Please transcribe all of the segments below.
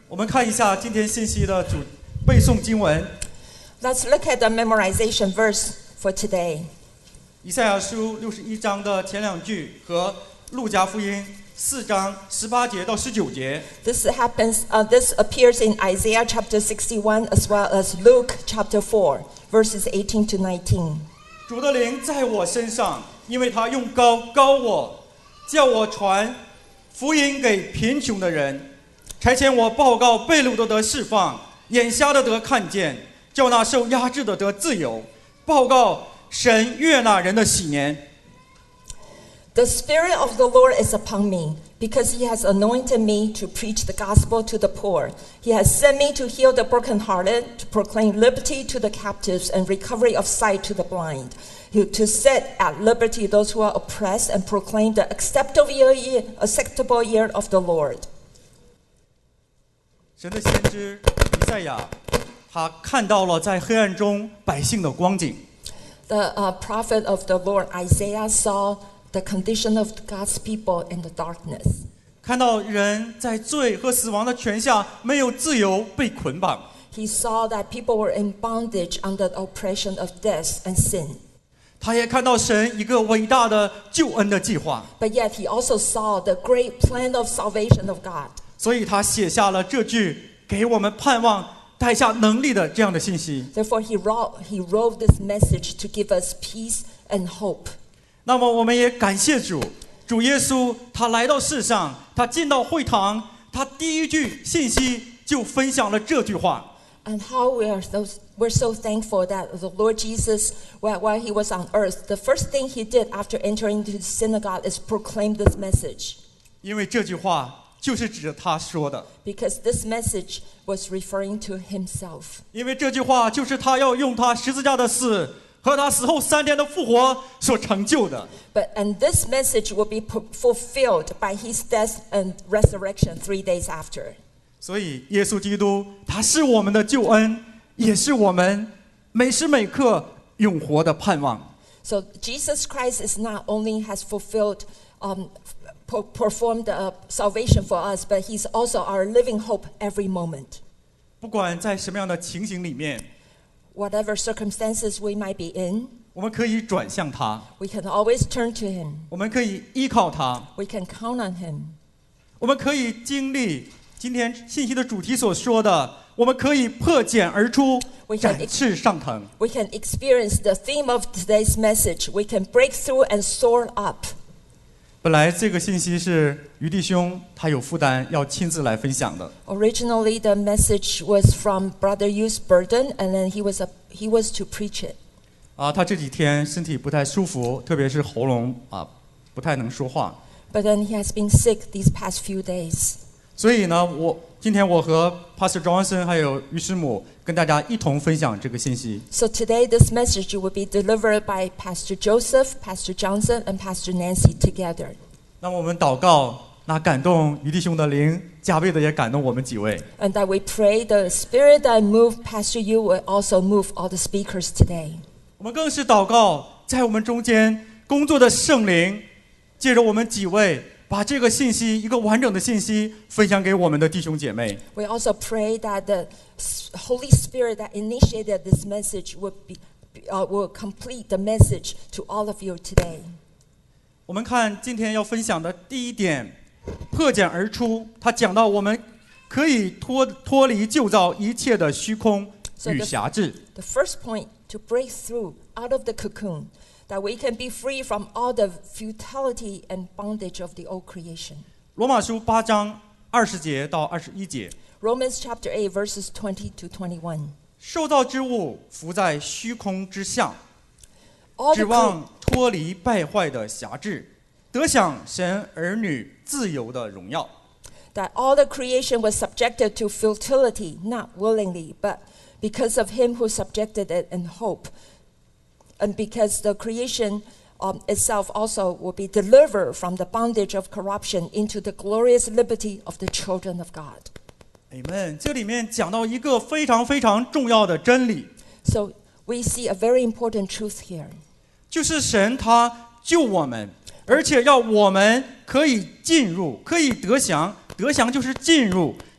我们看一下今天信息的背诵经文。 Let's look at the memorization verse for today. 以赛亚书61章的前2句和路加福音4章18节到19节。 This appears in Isaiah chapter 61 as well as Luke chapter 4, verses 18 to 19. 主的灵在我身上，因为他用膏膏我，叫我传福音给贫穷的人，差遣我报告被掳的得释放，眼瞎的得看见，叫那受压制的得自由，报告神悦纳人的喜年。 The Spirit of the Lord is upon me, because He has anointed me to preach the gospel to the poor. He has sent me to heal the brokenhearted, to proclaim liberty to the captives and recovery of sight to the blind, to set at liberty those who are oppressed and proclaim the acceptable year of the Lord. 神的先知以赛亚，他看到了在黑暗中百姓的光景。 The prophet of the Lord Isaiah saw the condition of God's people in the darkness. 看到人在罪和死亡的权下没有自由，被捆绑。 He saw that people were in bondage under the oppression of death and sin. 他也看到神一个伟大的救恩的计划。 But yet he also saw the great plan of salvation of God. 所以他写下了这句给我们盼望带下能力的这样的信息。 Therefore he wrote this message to give us peace and hope. 那么我们也感谢主，主耶稣他来到世上，他进到会堂，他第一句信息就分享了这句话。 And how we're so thankful that the Lord Jesus, while he was on earth, the first thing he did after entering into the synagogue is proclaim this message. 因为这句话就是指着他说的。 Because this message was referring to himself. 因为这句话就是他要用他十字架的死和他死后3天的复活所成就的。 And this message will be fulfilled by his death and resurrection 3 days after. 所以耶稣基督他是我们的救恩，也是我们每时每刻永活的盼望。 So Jesus Christ is not only has fulfilled, performed salvation for us, but he's also our living hope every moment. 不管在什么样的情形里面， Whatever circumstances we might be in, 我们可以转向他， we can always turn to him. 我们可以依靠他， We can count on him. 我们可以经历今天信息的主题所说的，我们可以破茧而出， We can 展翅上腾。 We can experience the theme of today's message. We can break through and soar up. 本来这个信息是于弟兄他有负担要亲自来分享的， Originally, the message was from Brother Yu's burden, and then he was to preach it. 他这几天身体不太舒服，特别是喉咙不太能说话， But then he has been sick these past few days. 所以呢，今天我和 Pastor Johnson 还有于师母跟大家一同分享这个信息。 So today, this message will be delivered by Pastor Joseph, Pastor Johnson, and Pastor Nancy together. 那么我们祷告，那感动于弟兄的灵，加倍的也感动我们几位。 And that we pray the spirit that moved Pastor Yu will also move all the speakers today. 我们更是祷告，在我们中间工作的圣灵，借着我们几位，把这个信息一个完整的信息分享给我们的弟兄姐妹。 We also pray that the Holy Spirit that initiated this message will complete the message to all of you today. 我们看今天要分享的第一点，破茧而出。他讲到我们可以脱离旧造一切的虚空与辖制。 The first point, to break through out of the cocoon, that we can be free from all the futility and bondage of the old creation. 罗马书8章20节到21节。 Romans chapter 8, verses 20 to 21. 受造之物伏在虚空之下， All 指 the, 望脱离败坏的辖制，得享神儿女自由的荣耀。 that all the creation was subjected to futility, not willingly, but because of him who subjected it in hope. And because the creation itself also will be delivered from the bondage of corruption into the glorious liberty of the children of God. Amen。这里面讲到一个非常非常重要的真理， So we see a very important truth here. 就是神他救我们，而且要我们可以进入，可以得享，得享就是进入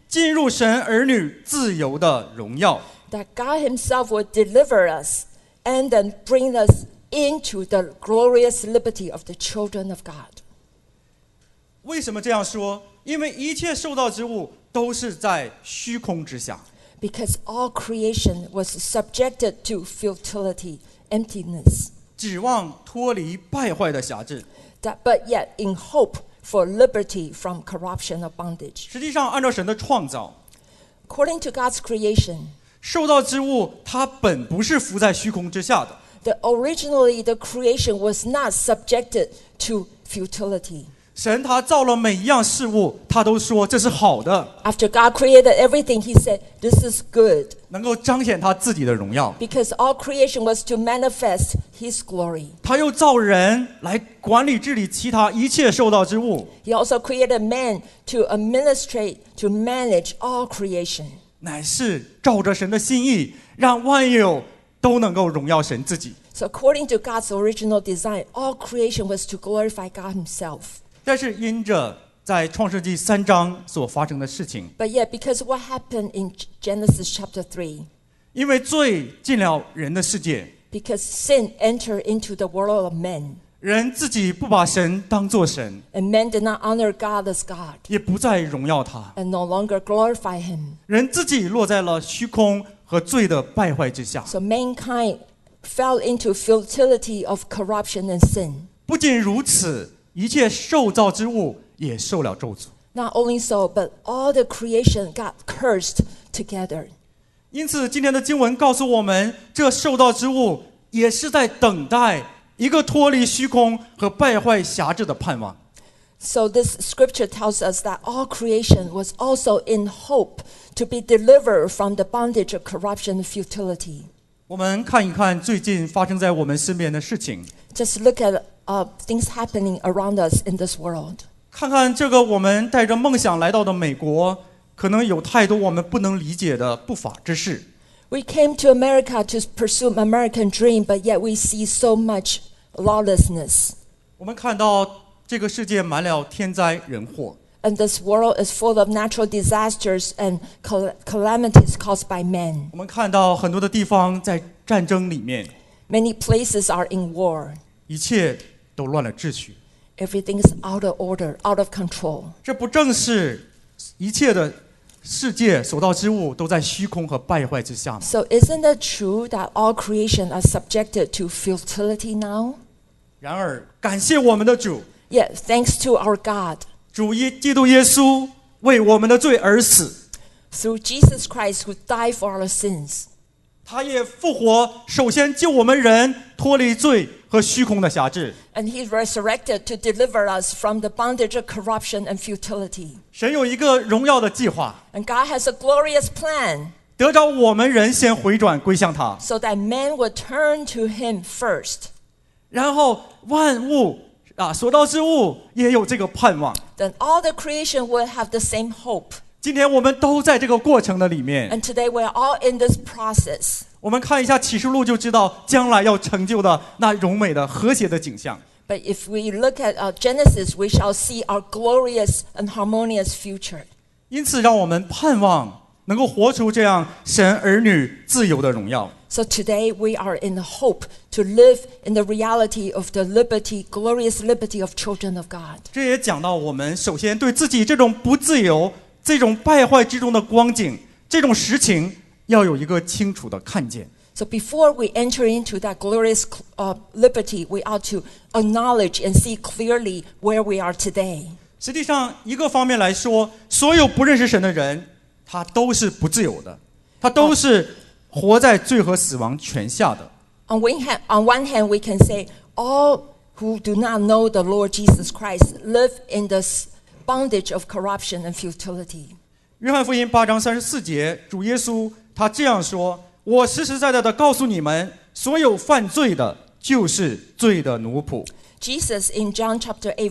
进入神儿女自由的荣耀。 that God Himself will deliver us and then bring us into the glorious liberty of the children of God. 为什么这样说？因为一切受造之物都是在虚空之下， Because all creation was subjected to futility, emptiness, 指望脱离败坏的辖制。 but yet in hope for liberty from corruption or bondage. 实际上，按照神的创造， According to God's creation, 受造之物它本不是浮在虚空之下的。 originally the creation was not subjected to futility. 神他造了每一样事物，他都说这是好的， After God created everything, He said, "This is good," 能够彰显他自己的荣耀。 because all creation was to manifest His glory. 他又造人来管理治理其他一切受造之物， He also created man to administrate, to manage all creation. 乃是照着神的心意，让万有都能够荣耀神自己。 So according to God's original design, all creation was to glorify God Himself. 但是因着在创世纪3章所发生的事情， But yet, because what happened in Genesis chapter 3, 因为罪进了人的世界， because sin entered into the world of men, 人自己不把神当作神， and men did not honor God as God, 也不再荣耀他， and no longer glorify Him. 人自己落在了虚空和罪的败坏之下。 So mankind fell into futility of corruption and sin. 不仅如此，一切受造之物也受了咒诅。 Not only so, but all the creation got cursed together. 因此，今天的经文告诉我们，这受造之物也是在等待一个脱离虚空和败坏辖制的盼望。 So this scripture tells us that all creation was also in hope to be delivered from the bondage of corruption and futility. 我们看一看最近发生在我们身边的事情， Just look at things happening around us in this world. 看看这个我们带着梦想来到的美国，可能有太多我们不能理解的不法之事。 We came to America to pursue American dream, but yet we see so much lawlessness. 我们看到这个世界满了天灾人祸， And this world is full of natural disasters and calamities caused by men. 我们看到很多的地方在战争里面， Many places are in war. 一切都乱了秩序。 Everything is out of order, out of control. 这不正是一切的世界所造之物都在虚空和败坏之下吗？ So isn't it true that all creation are subjected to futility now? 然而，感谢我们的主， Yet, thanks to our God, 主基督耶稣为我们的罪而死， through Jesus Christ who died for our sins, 他也复活，首先救我们人脱离罪和虚空的辖制。 and He resurrected to deliver us from the bondage of corruption and futility. 神有一个荣耀的计划， And God has a glorious plan 得着我们人先回转归向他， so that men would turn to Him first. 然后万物所造之物也有这个盼望。 Then all the creation will have the same hope. 今天我们都在这个过程的里面， And today we're all in this process. 我们看一下启示录就知道将来要成就的那荣美的和谐的景象。 But if we look at Genesis, we shall see our glorious and harmonious future. 因此，让我们盼望能够活出这样神儿女自由的荣耀。 So today we are in the hope to live in the reality of the liberty, glorious liberty of children of God. 这也讲到我们首先对自己这种不自由、这种败坏之中的光景、这种实情，要有一个清楚的看见。 So before we enter into that glorious liberty, we ought to acknowledge and see clearly where we are today. 实际上，一个方面来说，所有不认识神的人，他都是不自由的，他都是活在罪和死亡权下的。 On one hand, we can say all who do not know the Lord Jesus Christ live in this bondage of corruption and futility. 约翰福音8章34节，主耶稣他这样说：“我实实在在的告诉你们，所有犯罪的，就是罪的奴仆。” Jesus in John chapter 8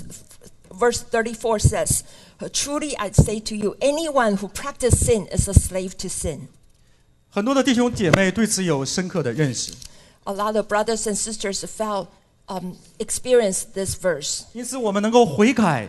verse 34 says, "Truly I say to you, anyone who practices sin is a slave to sin." 很多的弟兄姐妹对此有深刻的认识， A lot of brothers and sisters experienced this verse. 因此我们能够悔改，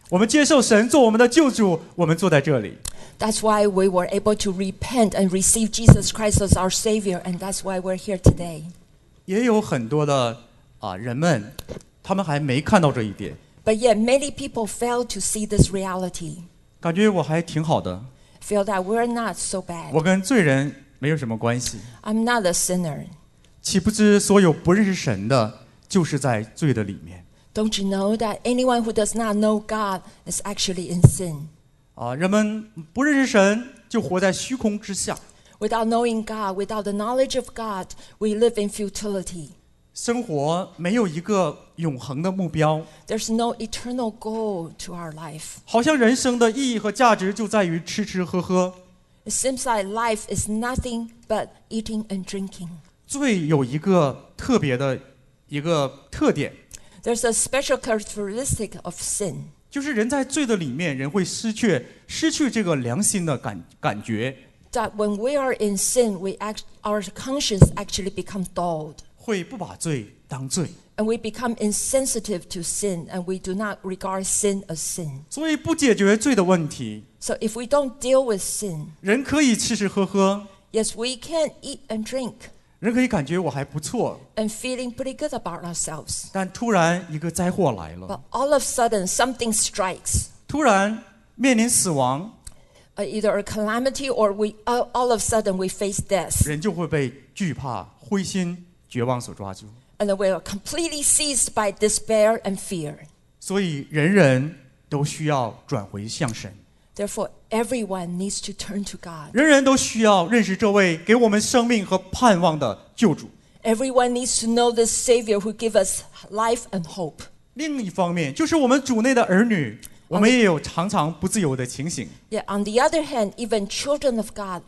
我们接受神做我们的救主，我们坐在这里。 That's why we were able to repent and receive Jesus Christ as our Savior, and that's why we're here today. 也有很多的人们，他们还没看到这一点， But yet many people fail to see this reality, 感觉我还挺好的， feel that we're not so bad. 我跟罪人没有什么关系。 I'm not a sinner. 岂不知所有不认识神的，就是在罪的里面。 Don't you know that anyone who does not know God is actually in sin? 人们不认识神，就活在虚空之下， Without knowing God, without the knowledge of God, we live in futility. 生活没有一个永恒的目标， There's no eternal goal to our life. 好像人生的意义和价值就在于吃吃喝喝。 It seems like life is nothing but eating and drinking. 罪有一个特别的一个特点， There's a special characteristic of sin. 就是人在罪的里面，人会失去这个良心的感觉， That when we are in sin, our conscience actually become dulled. 会不把罪当罪， And we become insensitive to sin, and we do not regard sin as sin. 所以不解决罪的问题， So if we don't deal with sin, 人可以吃吃喝喝， yes, we can eat and drink 人可以感觉我还不错， and feeling pretty good about ourselves. 但突然一个灾祸来了， But all of a sudden, something strikes, 突然面临死亡， either a calamity or all of a sudden we face death. 人就会被惧怕、灰心、绝望所抓住。 And then we are completely seized by despair and fear. 所以人人都需要转回向神， Therefore, everyone needs to turn to God. 人人都需要认识这位给我们生命和盼望的救主。 Everyone needs to know this Savior who gives us life and hope. 另一方面，就是我们主内的儿女，我们也有常常不自由的情形。 Yet on the other hand, even children of God,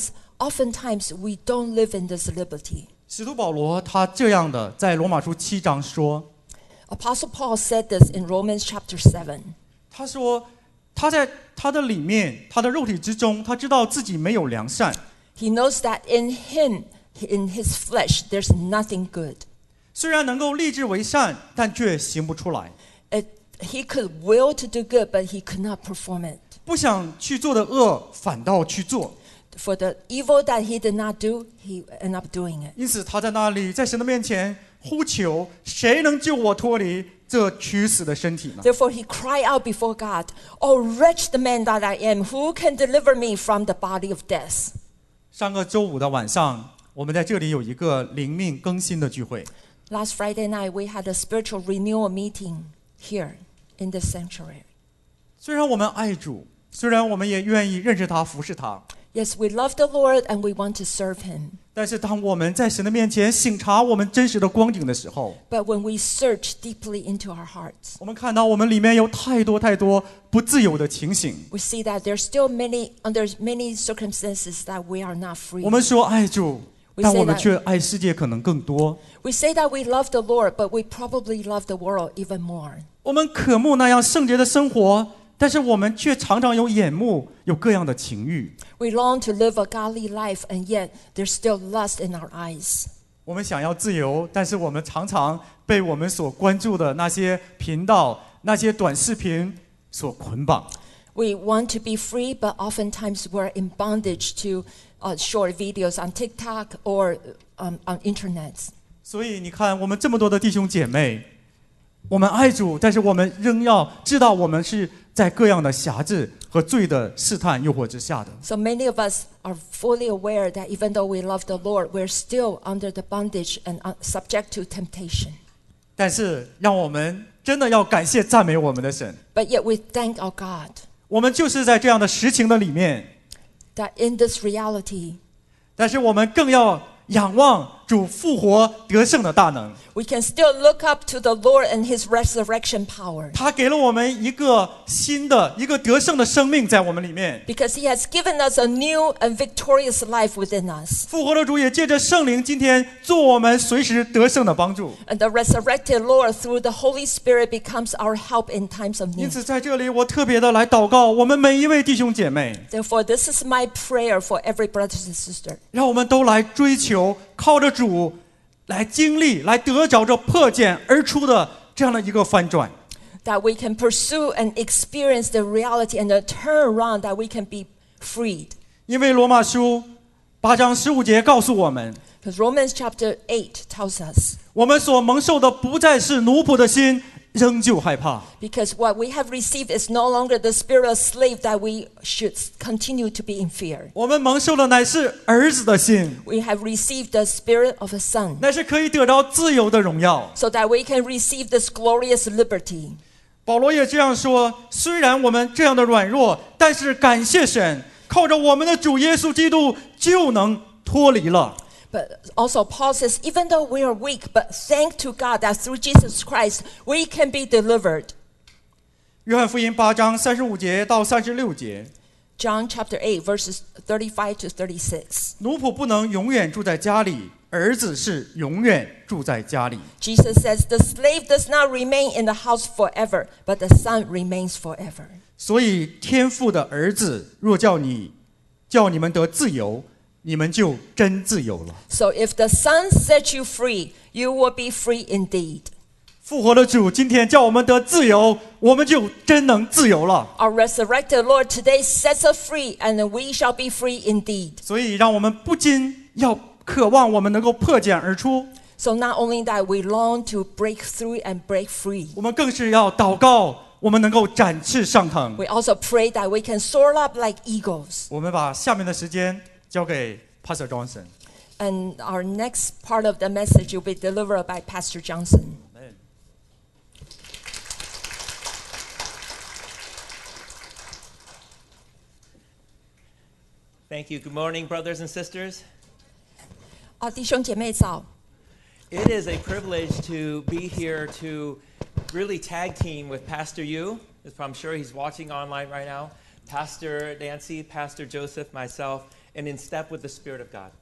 oftentimes we don't live in this liberty. 使徒保罗他这样的在罗马书7章说， Apostle Paul said this in Romans chapter 7. 他说他在他的里面，他的肉体之中，他知道自己没有良善， He knows that in his flesh, there's nothing good. 虽然能够立志为善，但却行不出来。 He could will to do good, but he could not perform it. 不想去做的恶，反倒去做。 For the evil that he did not do, he ended up doing it. 因此，他在那里，在神的面前呼求：谁能救我脱离这屈死的身体呢？ Therefore, he cried out before God, "Oh, wretched man that I am, who can deliver me from the body of death?" 上个周五的晚上，我们在这里有一个灵命更新的聚会。 Last Friday night, we had a spiritual renewal meeting here in this sanctuary. 虽然我们爱主，虽然我们也愿意认识他、服侍他， Yes, we love the Lord and we want to serve him. 但是当我们在神的面前省察我们真实的光景的时候， But when we search deeply into our hearts, 我们看到我们里面有太多不自由的情形。 we see that there's still under many circumstances that we are not free. 我们说爱主， We 但 say 我们 that- 却爱世界可能更多。 We say that we love the Lord, but we probably love the world even more. 我们渴慕那样圣洁的生活，但是我们却常常有眼目，有各样的情欲。 We long to live a godly life, and yet there's still lust in our eyes. 我们想要自由，但是我们常常被我们所关注的那些频道、那些短视频所捆绑。 We want to be free, but oftentimes we're in bondage to short videos on TikTok or on internet. 所以你看，我们这么多的弟兄姐妹，我们爱主，但是我们仍要知道，我们是在各样的辖制和罪的试探、诱惑之下的。 So many of us are fully aware that even though we love the Lord, we're still under the bondage and subject to temptation. 但是，让我们真的要感谢、赞美我们的神。 But yet we thank our God 我们就是在这样的实情的里面， that in this reality, 但是我们更要仰望主复活得胜的大能。 we can still look up to the Lord and His resurrection power. 他给了我们一个新的、一个得胜的生命在我们里面。 Because He has given us a new and victorious life within us. 复活的主也借着圣灵，今天做我们随时得胜的帮助。 And the resurrected Lord through the Holy Spirit becomes our help in times of 因 need. 此，在这里我特别的来祷告我们每一位弟兄姐妹， Therefore, this is my prayer for every brother and sister. 让我们都来追求，靠着主来经历，来得着这破茧而出的这样的一个翻转。 that we can pursue and experience the reality and the turnaround that we can be freed. 因为罗马书8章15节告诉我们， Because Romans chapter 8 tells us, 我们所蒙受的不再是奴仆的心，仍旧害怕。 because what we have received is no longer the spirit of slave that we should continue to be in fear. 我们蒙受的乃是儿子的心， We have received the spirit of a son, 乃是可以得到自由的荣耀。 so that we can receive this glorious liberty. 保罗也这样说，虽然我们这样的软弱，但是感谢神，靠着我们的主耶稣基督就能脱离了。 But also Paul says, even though we are weak, but thank to God that through Jesus Christ we can be delivered. 约翰福音8章35节到36节， John chapter 8 verses 35 to 36. 奴仆不能永远住在家里，儿子是永远住在家里。 Jesus says, the slave does not remain in the house forever, but the son remains forever. 所以天父的儿子若叫你们得自由，你们就真自由了。 So if the son set you free, you will be free indeed. 复活的主今天叫我们得自由，我们就真能自由了。 Our resurrected Lord today sets us free, and we shall be free indeed. 所以让我们不禁要渴望我们能够破茧而出， So not only that, we long to break through and break free. 我们更是要祷告，我们能够展翅上腾。 We also pray that we can soar up like eagles. 我们把下面的时间交给 Pastor Johnson。 And our next part of the message will be delivered by Pastor Johnson. Thank you. Good morning, brothers and sisters. 弟兄姐妹早。 It is a privilege to be here to really tag team with Pastor Yu. I'm sure he's watching online right now. Pastor Nancy, Pastor Joseph, myself, and in step with the Spirit of God.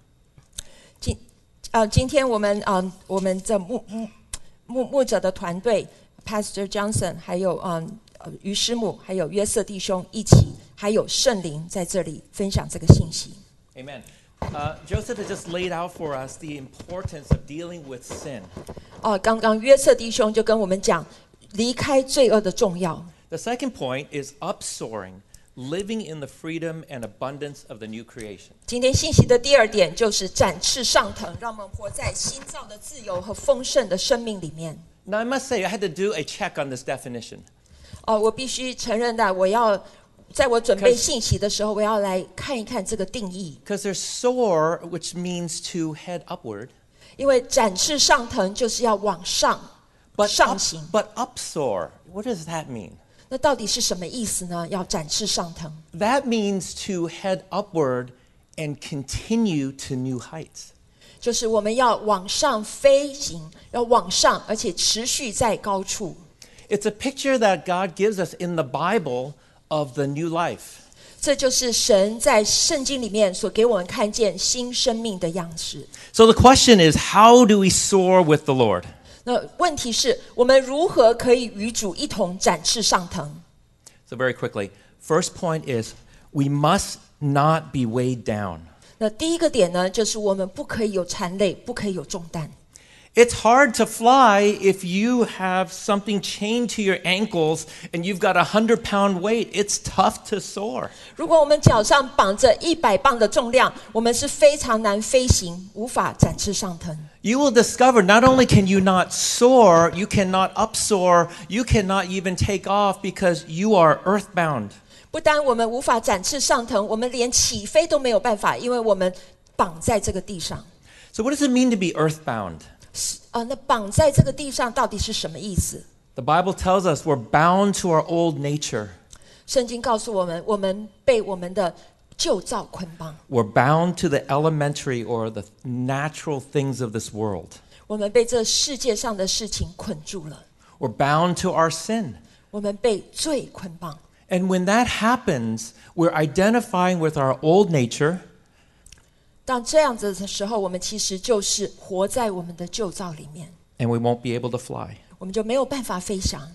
今天我们这牧者的团队 Pastor Johnson 还有于师母还有约瑟弟兄一起，还有圣灵在这里分享这个信息。 Amen. Joseph has just laid out for us the importance of dealing with sin. 刚刚约瑟弟兄就跟我们讲离开罪恶的重要。 The second point is upsoaring, living in the freedom and abundance of the new creation. 今天信息的第二点就是展翅上腾，让我们活在新造的自由和丰盛的生命里面。 Now, I must say, I had to do a check on this definition. 我必须承认的，在我准备信息的时候，我要来看一看这个定义。 Because there's soar, which means to head upward. 因为展翅上腾就是要往上 But 上行。 but upsoar, what does that mean? 那到底是什么意思呢？要展翅上腾， That means to head upward and continue to new heights. 就是我们要往上飞行，要往上，而且持续在高处。 It's a picture that God gives us in the Bible of the new life. 这就是神在圣经里面所给我们看见新生命的样式。 So the question is, how do we soar with the Lord? 那问题是我们如何可以与主一同展翅上腾？ So very quickly, first point is we must not be weighed down. 那第一个点呢，就是我们不可以有缠累，不可以有重担。 It's hard to fly if you have something chained to your ankles and you've got 100-pound weight. It's tough to soar. 如果我们脚上绑着100磅的重量，我们是非常难飞行，无法展翅上腾。 You will discover not only can you not soar, you cannot upsoar, you cannot even take off because you are earthbound. 不单我们无法展翅上腾，我们连起飞都没有办法，因为我们绑在这个地上。 So what does it mean to be earthbound? 那绑在这个地上到底是什么意思？ The Bible tells us we're bound to our old nature. 圣经告诉我们，我们被我们的旧造捆绑， We're bound to the elementary or the natural things of this world. 我们被这世界上的事情捆住了， We're bound to our sin. 我们被罪捆绑。 And when that happens, we're identifying with our old nature. 当这样子的时候，我们其实就是活在我们的旧造里面， And we won't be able to fly. 我们就没有办法飞翔。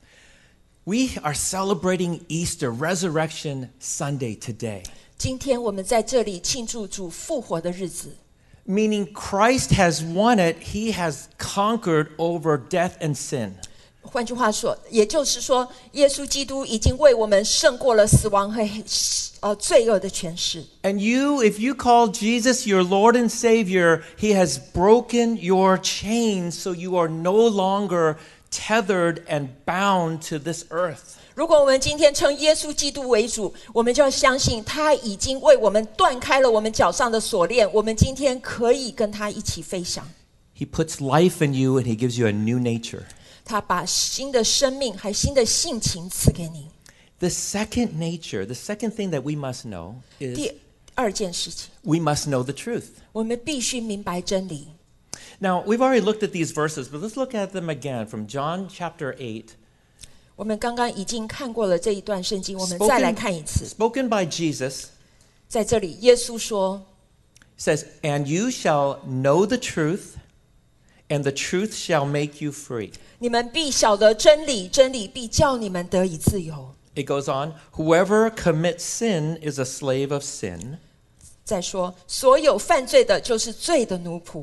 We are celebrating Easter, Resurrection Sunday today, 今天我们在这里庆祝主复活的日子， meaning Christ has won it. He has conquered over death and sin. 换句话说，也就是说，耶稣基督已经为我们胜过了死亡和罪恶的权势。 And you, if you call Jesus your Lord and Savior, He has broken your chains, so you are no longer tethered and bound to this earth. 如果我们今天称耶稣基督为主，我们就要相信他已经为我们断开了我们脚上的锁链，我们今天可以跟他一起飞翔。 He puts life in you and He gives you a new nature. 他把新的生命还新的性情赐给你。 The second nature, the second thing that we must know 第 is 二件事情， we must know the truth. 我们必须明白真理。 Now, we've already looked at these verses, but let's look at them again from John chapter 8. 我们刚刚已经看过了这一段圣经，我们再来看一次。 Spoken by Jesus 在这里，耶稣说 says, "And you shall know the truth, and the truth shall make you free." 你们必晓得真理，真理必叫你们得以自由。 It goes on, "Whoever commits sin is a slave of sin." 再说，所有犯罪的就是罪的奴仆。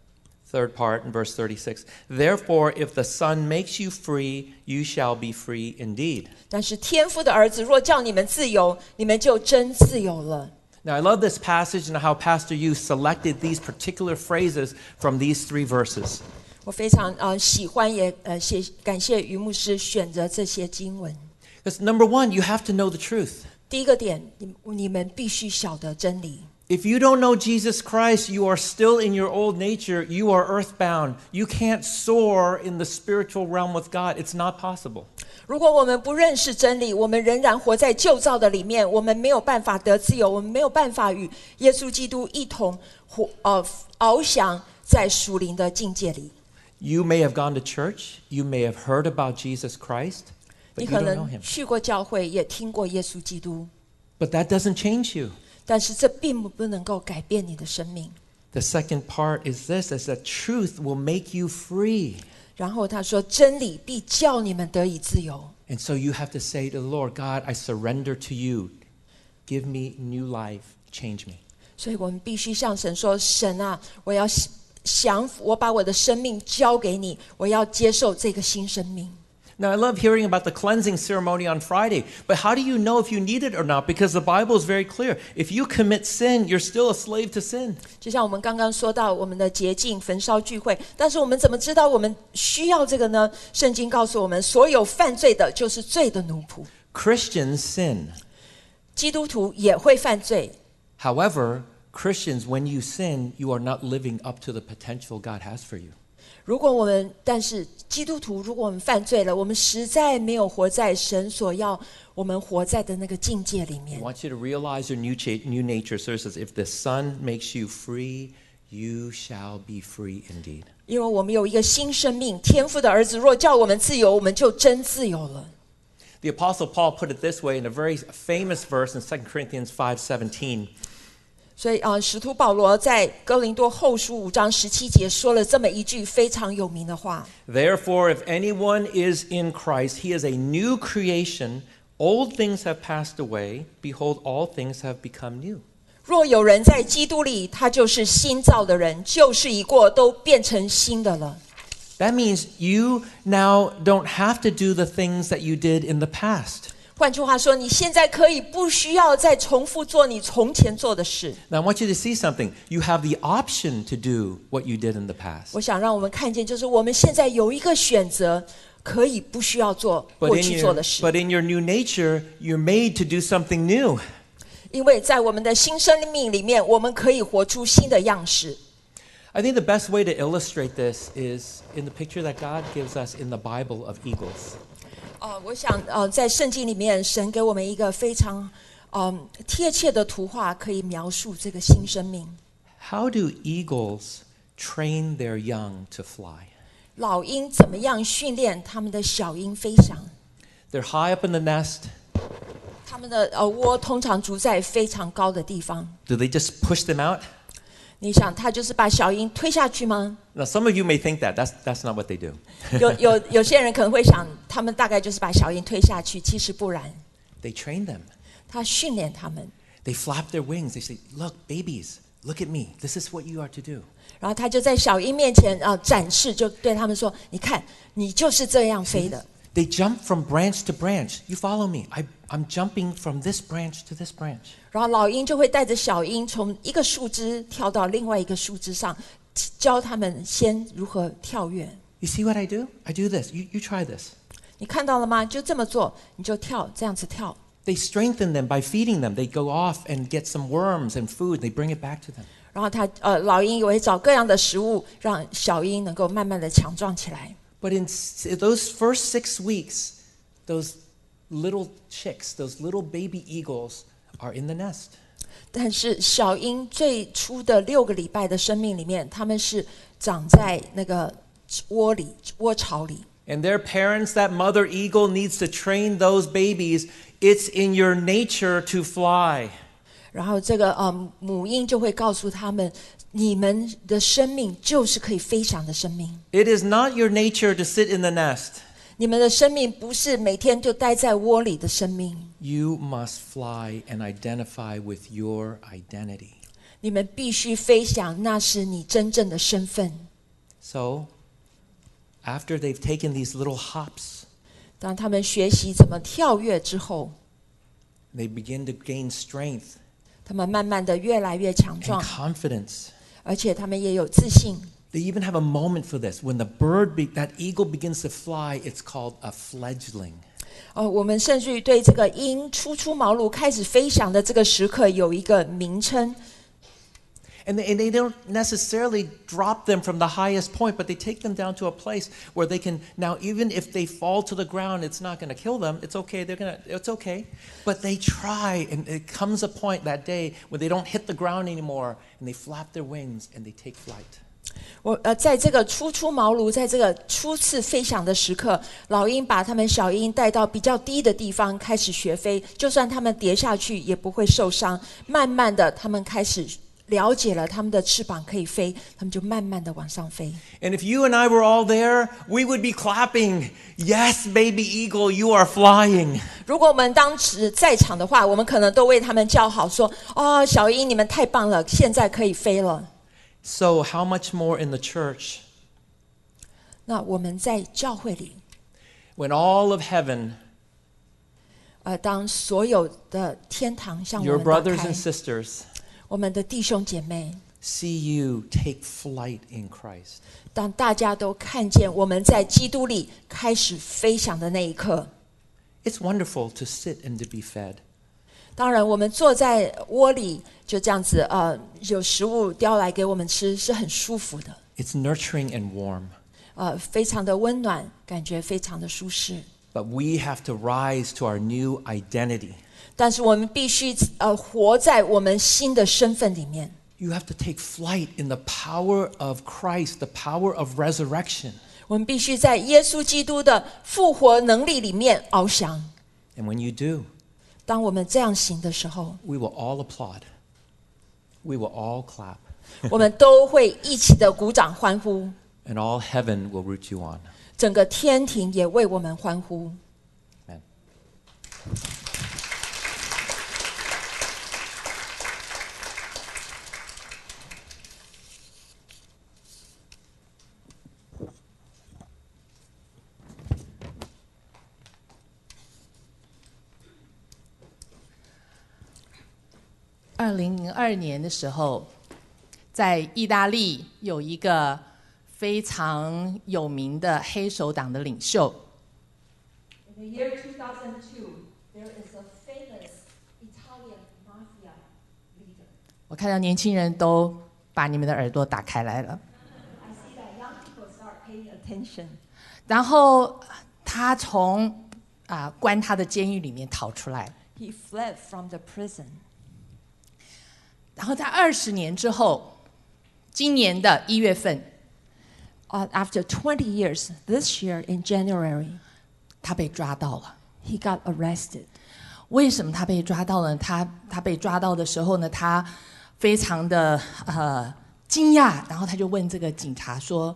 Third part in verse 36, "Therefore, if the Son makes you free, you shall be free indeed." 但是天父的儿子若叫你们自由，你们就真自由了。 Now, I love this passage and how Pastor Yu selected these particular phrases from these 3 verses. 我非常喜欢，也感谢于牧师选择这些经文。 Because number 1, you have to know the truth. 第一个点，你们必须晓得真理。 If you don't know Jesus Christ, you are still in your old nature. You are earthbound. You can't soar in the spiritual realm with God. It's not possible. 如果我们不认识真理，我们仍然活在旧造的里面，我们没有办法得自由，我们没有办法与耶稣基督一同翱翔在属灵的境界里。 You may have gone to church. You may have heard about Jesus Christ, 你 but you 可 don't know 能 him. 去过教会，也听过耶稣基督， But that doesn't change you. 但是这并不能够改变你的生命。 The second part is this, is that truth will make you free. 然后他说，真理必叫你们得以自由。 And so you have to say to the Lord, God, I surrender to you. Give me new life. Change me. 所以我们必须向神说：神啊，我把我的生命交给你，我要接受这个新生命。 Now, I love hearing about the cleansing ceremony on Friday, but how do you know if you need it or not? Because the Bible is very clear. If you commit sin, you're still a slave to sin. 就像我们刚刚说到我们的洁净焚烧聚会，但是我们怎么知道我们需要这个呢？圣经告诉我们，所有犯罪的就是罪的奴仆。 Christians sin. 基督徒也会犯罪， However, Christians, when you sin, you are not living up to the potential God has for you. 但是基督徒，如果我们犯罪了，我们实在没有活在神所要我们活在的那个境界里 I 面。 want you to realize your new nature. So it says, if the Son makes you free, you shall be free indeed. 因为我们有一个新生命，天父的儿子若叫我们自由，我们就真自由了。 The Apostle Paul put it this way in a very famous verse in 2 Corinthians 5:17. 所以使徒保罗在哥林多后书5章17节说了这么一句非常有名的话。 Therefore, if anyone is in Christ, he is a new creation. Old things have passed away. Behold, all things have become new. 若有人在基督里，他就是新造的人，旧事已过，都变成新的了。 That means you now don't have to do the things that you did in the past. 换句话说，你现在可以不需要再重复做你从前做的事。 Now, I want you to see something. You have the option to do what you did in the past. 我想让我们看见，就是我们现在有一个选择，可以不需要做过去做的事。 But in your new nature, you're made to do something new. 因为在我们的新生命里面，我们可以活出新的样式。 I think the best way to illustrate this is in the picture that God gives us in the Bible of eagles. 我想在圣经里面，神给我们一个非常贴切的图画，可以描述这个新生命。 How do eagles train their young to fly? 老鹰怎么样训练他们的小鹰飞翔？ They're high up in the nest. 他们的窝通常筑在非常高的地方。 Do they just push them out? 你想，他就是把小鹰推下去吗？ Now, some of you may think that. That's not what they do. 有些人可能会想，他们大概就是把小鹰推下去，其实不然。 They train them. 他训练他们， They flap their wings. They say, look, babies, Look at me. This is what you are to do. 然后他就在小鹰面前展示，就对他们说：“你看，你就是这样飞的。” They jump from branch to branch. You follow me. I'm jumping from this branch to this branch. 然后老鹰就会带着小鹰从一个树枝跳到另外一个树枝上，教他们先如何跳跃。 You see what I do? I do this. You try this. 你看到了吗？就这么做，你就跳，这样子跳。 They strengthen them by feeding them. They go off and get some worms and food. They bring it back to them. 然后老鹰也会找各样的食物，让小鹰能够慢慢的强壮起来。 But in those first 6 weeks, those little chicks, those little baby eagles are in the nest. 但是小鹰最初的6个礼拜的生命里面，它们是长在那个窝巢里。 And their parents, that mother eagle needs to train those babies. It's in your nature to fly. 然后这个母鹰就会告诉他们，你们的生命就是可以飞翔的生命。 It is not your nature to sit in the nest. 你们的生命不是每天就待在窝里的生命。 You must fly and identify with your identity. 你们必须飞翔，那是你真正的身份。 So, after they've taken these little hops, 当他们学习怎么跳跃之后， they begin to gain strength 他们慢慢的越来越强 and 壮， confidence. 而且他们也有自信。 They even have a moment for this. When that eagle begins to fly, it's called a fledgling. 我们甚至于对这个鹰初毛颅开始飞翔的这个时刻有一个名称。 And they don't necessarily drop them from the highest point, but they take them down to a place where they can, now even if they fall to the ground, it's not going to kill them. It's okay. It's okay. But they try, and it comes a point that day when they don't hit the ground anymore, and they flap their wings and they take flight. 在这个初毛颅，在这个初次飞翔的时刻，老鹰把他们小鹰带到比较低的地方开始学飞，就算他们跌下去也不会受伤。慢慢的，他们开始了解了他们的翅膀可以飞，他们就慢慢的往上飞。 And if you and I were all there, we would be clapping. Yes, baby eagle, you are flying. 如果我们当时在场的话，我们可能都为他们叫好，说：“哦，小鹰，你们太棒了，现在可以飞了。” So how much more in the church? 那我们在教会里， When all of heaven, 当所有的天堂向我 your 们打 brothers 开 and，sisters, 我们的弟兄姐妹， see you take flight in Christ. 当大家都看见我们在基督里开始飞翔的那一刻， It's wonderful to sit and to be fed. 当然我们坐在窝里就这样子，有食物叼来给我们吃，是很舒服的， It's nurturing and warm. 非常的温暖，感觉非常的舒适。 But we have to rise to our new identity. 但是我们必须活在我们新的身份里面。 You have to take flight in the power of Christ, the power of resurrection. 我们必须在耶稣基督的复活能力里面翱翔。 And when you do, 当我们这样行的时候， we will all applaud. We will all clap. 我们都会一起的鼓掌欢呼， And all heaven will root you on. 整个天庭也为我们欢呼。 Amen. 2002年的时候，在意大利有一个非常有名的黑手党的领袖。 In the year 2002, there is a famous Italian mafia leader. 我看到年轻人都把你们的耳朵打开来了。 I see that young people start paying attention. 然后他从关他的监狱里面逃出来， He fled from the prison. 然后在20年之后，今年的1月份， After 20 years, this year in January, 他被抓到了。 he got arrested. 为什么他被抓到呢？他被抓到的时候呢，他非常的惊讶，然后他就问这个警察说：“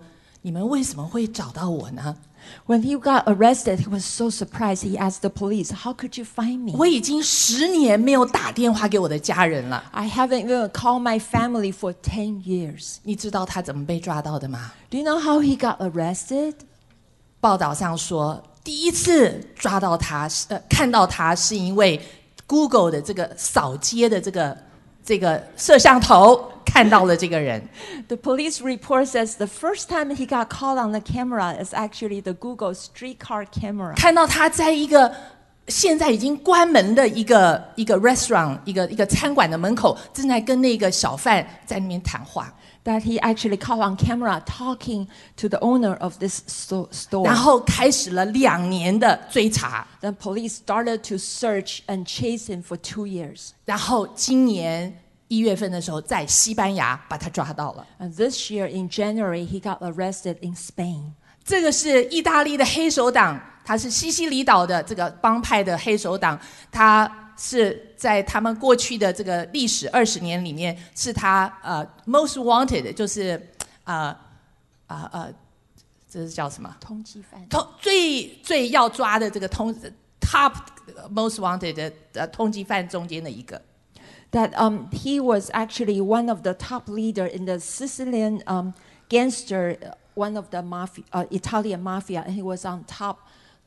你们为什么会找到我呢？ When he got arrested, he was so surprised. He asked the police, "How could you find me? 我已经10年没有打电话给我的家人了。 I haven't even called my family for 10 years." 你知道他怎么被抓到的吗？ Do you know how he got arrested? 报道上说，第一次抓到他，看到他是因为 Google 的这个扫街的这个摄像头看到了这个人。 The police report says the first time he got caught on the camera is actually the Google streetcar camera. 看到他在一个现在已经关门的一个 restaurant 一个餐馆的门口，正在跟那个小贩在那边谈话。 That he actually caught on camera talking to the owner of this store. 然后开始了2年的追查， The police started to search and chase him for 2 years. 然后今年1月份的时候，在西班牙把他抓到了。 And this year in January, he got arrested in Spain. 这个是意大利的黑手党，他是西西里岛的这个帮派的黑手党，他是在他们过去的这个历史20年里面，是他most wanted， 就是这是叫什么？ 通缉犯。 最要抓的这个top most wanted 的通缉犯中间的一个。 That he was actually one of the top leader in the Sicilian gangster, one of the Italian mafia, and he was on top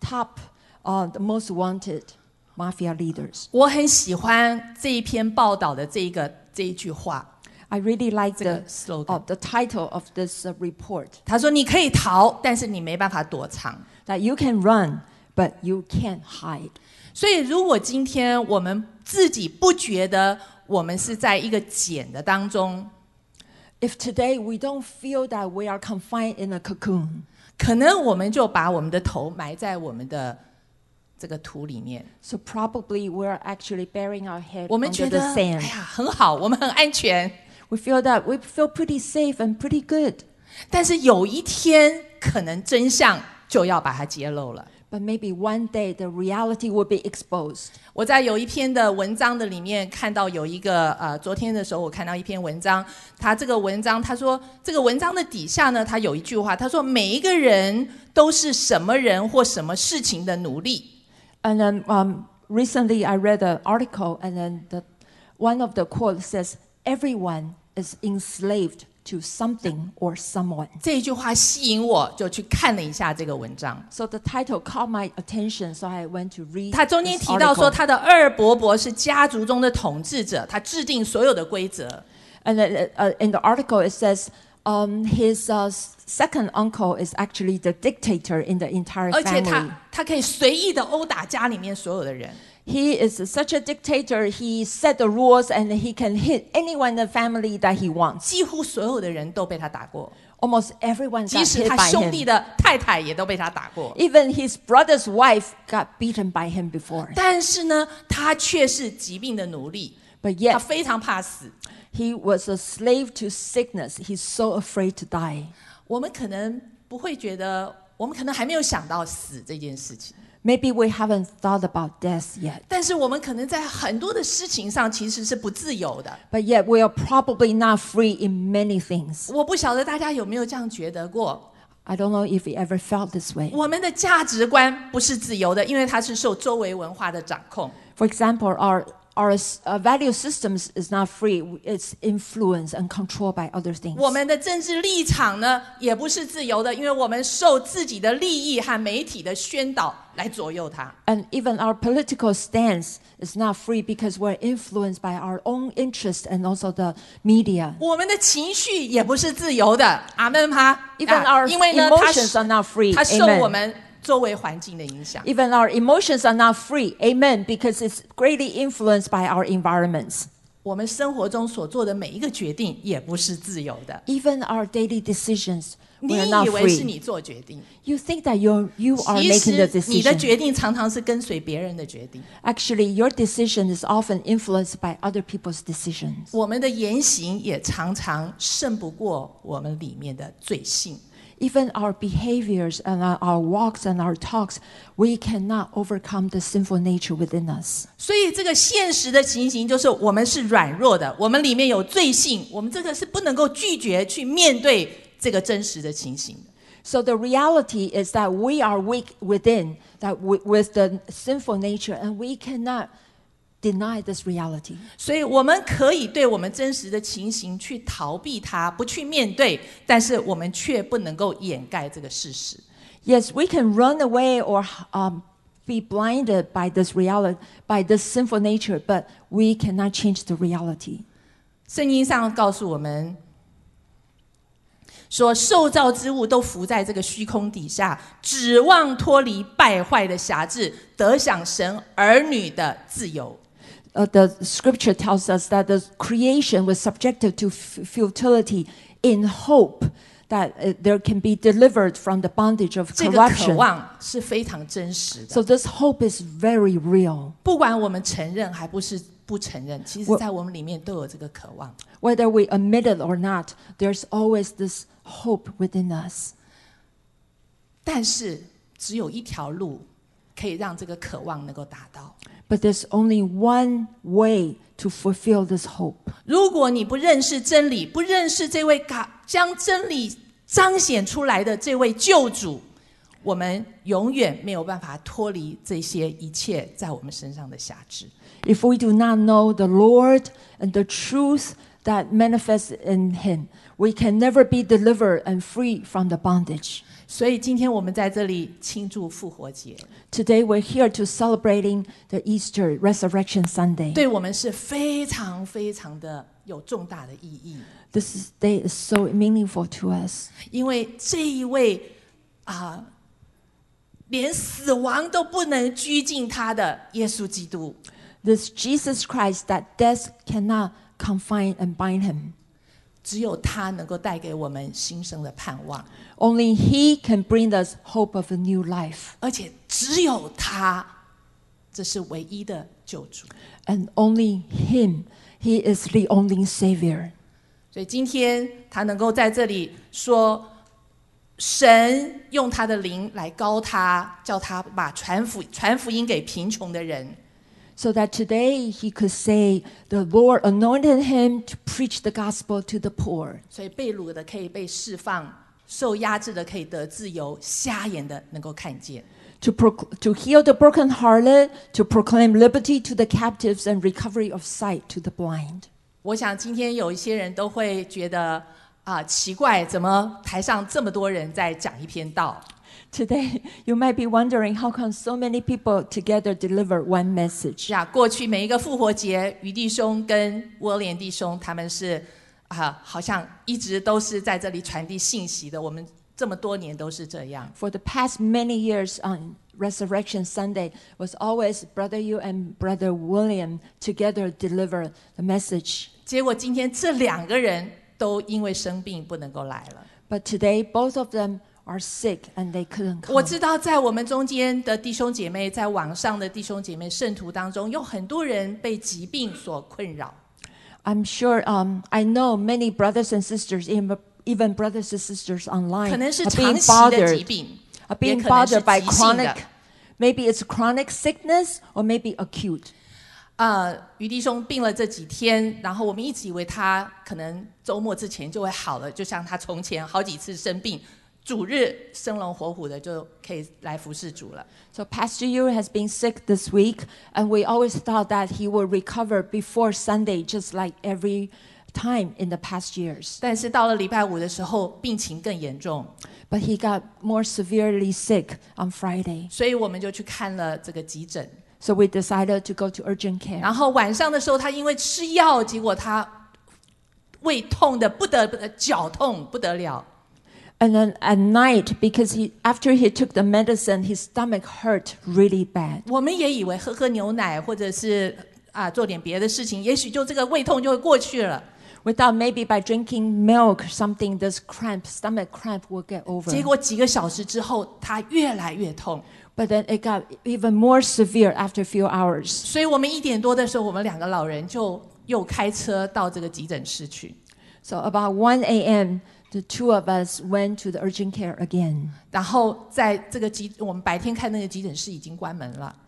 the most wanted mafia leaders. 我很喜欢这一篇报道的这一句话， I really like 这个 the slogan。 the title of this report. 他说：“你可以逃，但是你没办法躲藏。 That you can run, but you can't hide. ” 所以，如果今天我们自己不觉得我们是在一个茧的当中， If today we don't feel that we are confined in a cocoon, 可能我们就把我们的头埋在我们的这个土里面。 so probably we're actually burying our head 我们 under 觉 the 得，哎 sand. 呀，很好，我们很安全。 We feel pretty safe and pretty good. 但是有一天，可能真相就要把它揭露了。 But maybe one day the reality will be exposed. 我在有一篇的文章的里面看到有一个昨天的时候我看到一篇文章，他这个文章他说这个文章的底下呢，他有一句话，他说每一个人都是什么人或什么事情的奴隶。 And then recently I read an article, and then one of the quotes says, "Everyone is enslaved to something or someone." 这一句话吸引我，就去看了一下这个文章。 So the title caught my attention, so I went to read 他中间 this 提到说， article. 他的二伯伯是家族中的统治者，他制定所有的规则。 And then, in the article it says his second uncle is actually the dictator in the entire 而且 family. 他可以随意的殴打家里面所有的人。 He is such a dictator. He set the rules, and he can hit anyone in the family that he wants. 几乎所有的人都被他打过， Almost everyone 即 got 使 hit 他 by 兄弟 him. 的太太也都被他打过。 Even his brother's wife got beaten by him before. 但是呢，他却是疾病的奴隶， But 他 yet 非常怕死。 he was a slave to sickness. He's so afraid to die. 我们可能不会觉得，我们可能还没有想到死这件事情， Maybe we haven't thought about death yet. 但是我们可能在很多的事情上其实是不自由的。 But yet we are probably not free in many things. 我不晓得大家有没有这样觉得过， I don't know if you ever felt this way. 我们的价值观不是自由的，因为它是受周围文化的掌控。 For example, our value systems is not free. It's influenced and controlled by other things. 我们的政治立场呢，也不是自由的，因为我们受自己的利益和媒体的宣导来左右它。 And even our political stance is not free because we're influenced by our own interest and also the media. 我们的情绪也不是自由的，阿门吗？ Even our 因为呢， emotions are not free. 它受 Amen. 我们周围环境的影响。 Even our emotions are not free. Amen. Because it's greatly influenced by our environments. 我们生活中所做的每一个决定也不是自由的。 Even our daily decisions, 你 we are not 以为是 free. 你做决定， You think that you are 其 making the 实你的 decision. 决定常常是跟随别人的决定。 Actually, your decision is often influenced by other people's decisions. 我们的言行也常常胜不过我们里面的罪性。 Even our behaviors and our walks and our talks, we cannot overcome the sinful nature within us. 所以这个现实的情形就是我们是软弱的，我们里面有罪性，我们这个是不能够拒绝去面对这个真实的情形的。 So the reality is that we are weak within, that with the sinful nature, and we cannot deny this reality. 所以我们可以对我们真实的情形去逃避它，不去面对，但是我们却不能够掩盖这个事实。 Yes, we can run away or be blinded by this reality, by this sinful nature, but we cannot change the reality. 圣经上告诉我们说，受造之物都伏在这个虚空底下，指望脱离败坏的辖制，得享神儿女的自由。 The scripture tells us that the creation was subjected to futility in hope that there can be delivered from the bondage of 这个渴 corruption. 望是非常真实的。 So this hope is very real. 不管我们承认还不是不承认，其实在我们里面都有这个渴望。 Whether we admit it or not, there's always this hope within us. 但是只有一条路可以让这个渴望能够达到。 But there's only one way to fulfill this hope. 如果你不认识真理，不认识这位将真理彰显出来的这位救主，我们永远没有办法脱离这些一切在我们身上的辖制。 If we do not know the Lord and the truth that manifests in Him, we can never be delivered and free from the bondage. 所以今天我们在这里庆祝复活节， Today we're here to celebrating the Easter Resurrection Sunday. 对我们是非常非常的有重大的意义， This day is so meaningful to us 因为这一位连死亡都不能拘禁他的耶稣基督， this Jesus Christ that death cannot confine and bind him. 只有他能够带给我们新生的盼望， Only He can bring us hope of a new life. 而且只有他，这是唯一的救主。 And only Him. He is the only Savior. 所以今天他能够在这里说，神用他的灵来膏他，叫他把传福音给贫穷的人。 So that today He could say, the Lord anointed Him to preach the gospel to the poor. 所以被掳的可以被释放，受压制的可以得自由，瞎眼的能够看见。 To heal the brokenhearted, to proclaim liberty to the captives and recovery of sight to the blind. 我想今天有一些人都会觉得奇怪，怎么台上这么多人在讲一篇道？ Today, you might be wondering how come so many people together deliver one message. 是啊，过去每一个复活节，于弟兄跟窝廉弟兄他们是好像一直都是在这里传递信息的。我们这么多年都是这样。 For the past many years on Resurrection Sunday was always Brother Yu and Brother William together deliver the message. 结果今天这两个人都因为生病不能够来了。 But today, both of them are sick and they couldn't 我 come. 知道在我们中间的弟兄姐妹，在网上的弟兄姐妹圣徒当中，有很多人被疾病所困扰。 I'm sure, I know many brothers and sisters, even brothers and sisters 可 online, 能是 are 长 being 期的疾 bothered, 病， are 也 being 可能是 bothered by 急性的 chronic, maybe it's chronic sickness or maybe acute. 于弟兄病了这几天，然后我们一直以为他可能周末之前就会好了，就像他从前好几次生病，主日生龙活虎的就可以来服侍主了。 So Pastor Yu has been sick this week, and we always thought that he would recover before Sunday, just like every time in the past years. 但是到了礼拜五的时候，病情更严重， But he got more severely sick on Friday. 所以我们就去看了这个急诊。 So we decided to go to urgent care. 然后晚上的时候，他因为吃药，结果他胃痛的绞痛不得了。 And then at night, because after he took the medicine, his stomach hurt really bad. 我们也以为喝牛奶或者是做点别的事情，也许就这个胃痛就会过去了。 We thought maybe by drinking milk or something, this stomach cramp will get over. 结果几个小时之后，他越来越痛。 But then it got even more severe after a few hours. 所以我们1点多的时候，我们2个老人就又开车到这个急诊室去。 So about 1 a.m., the two of us went to the urgent care again. 然后在这个我们白天看那个急诊室已经关门了。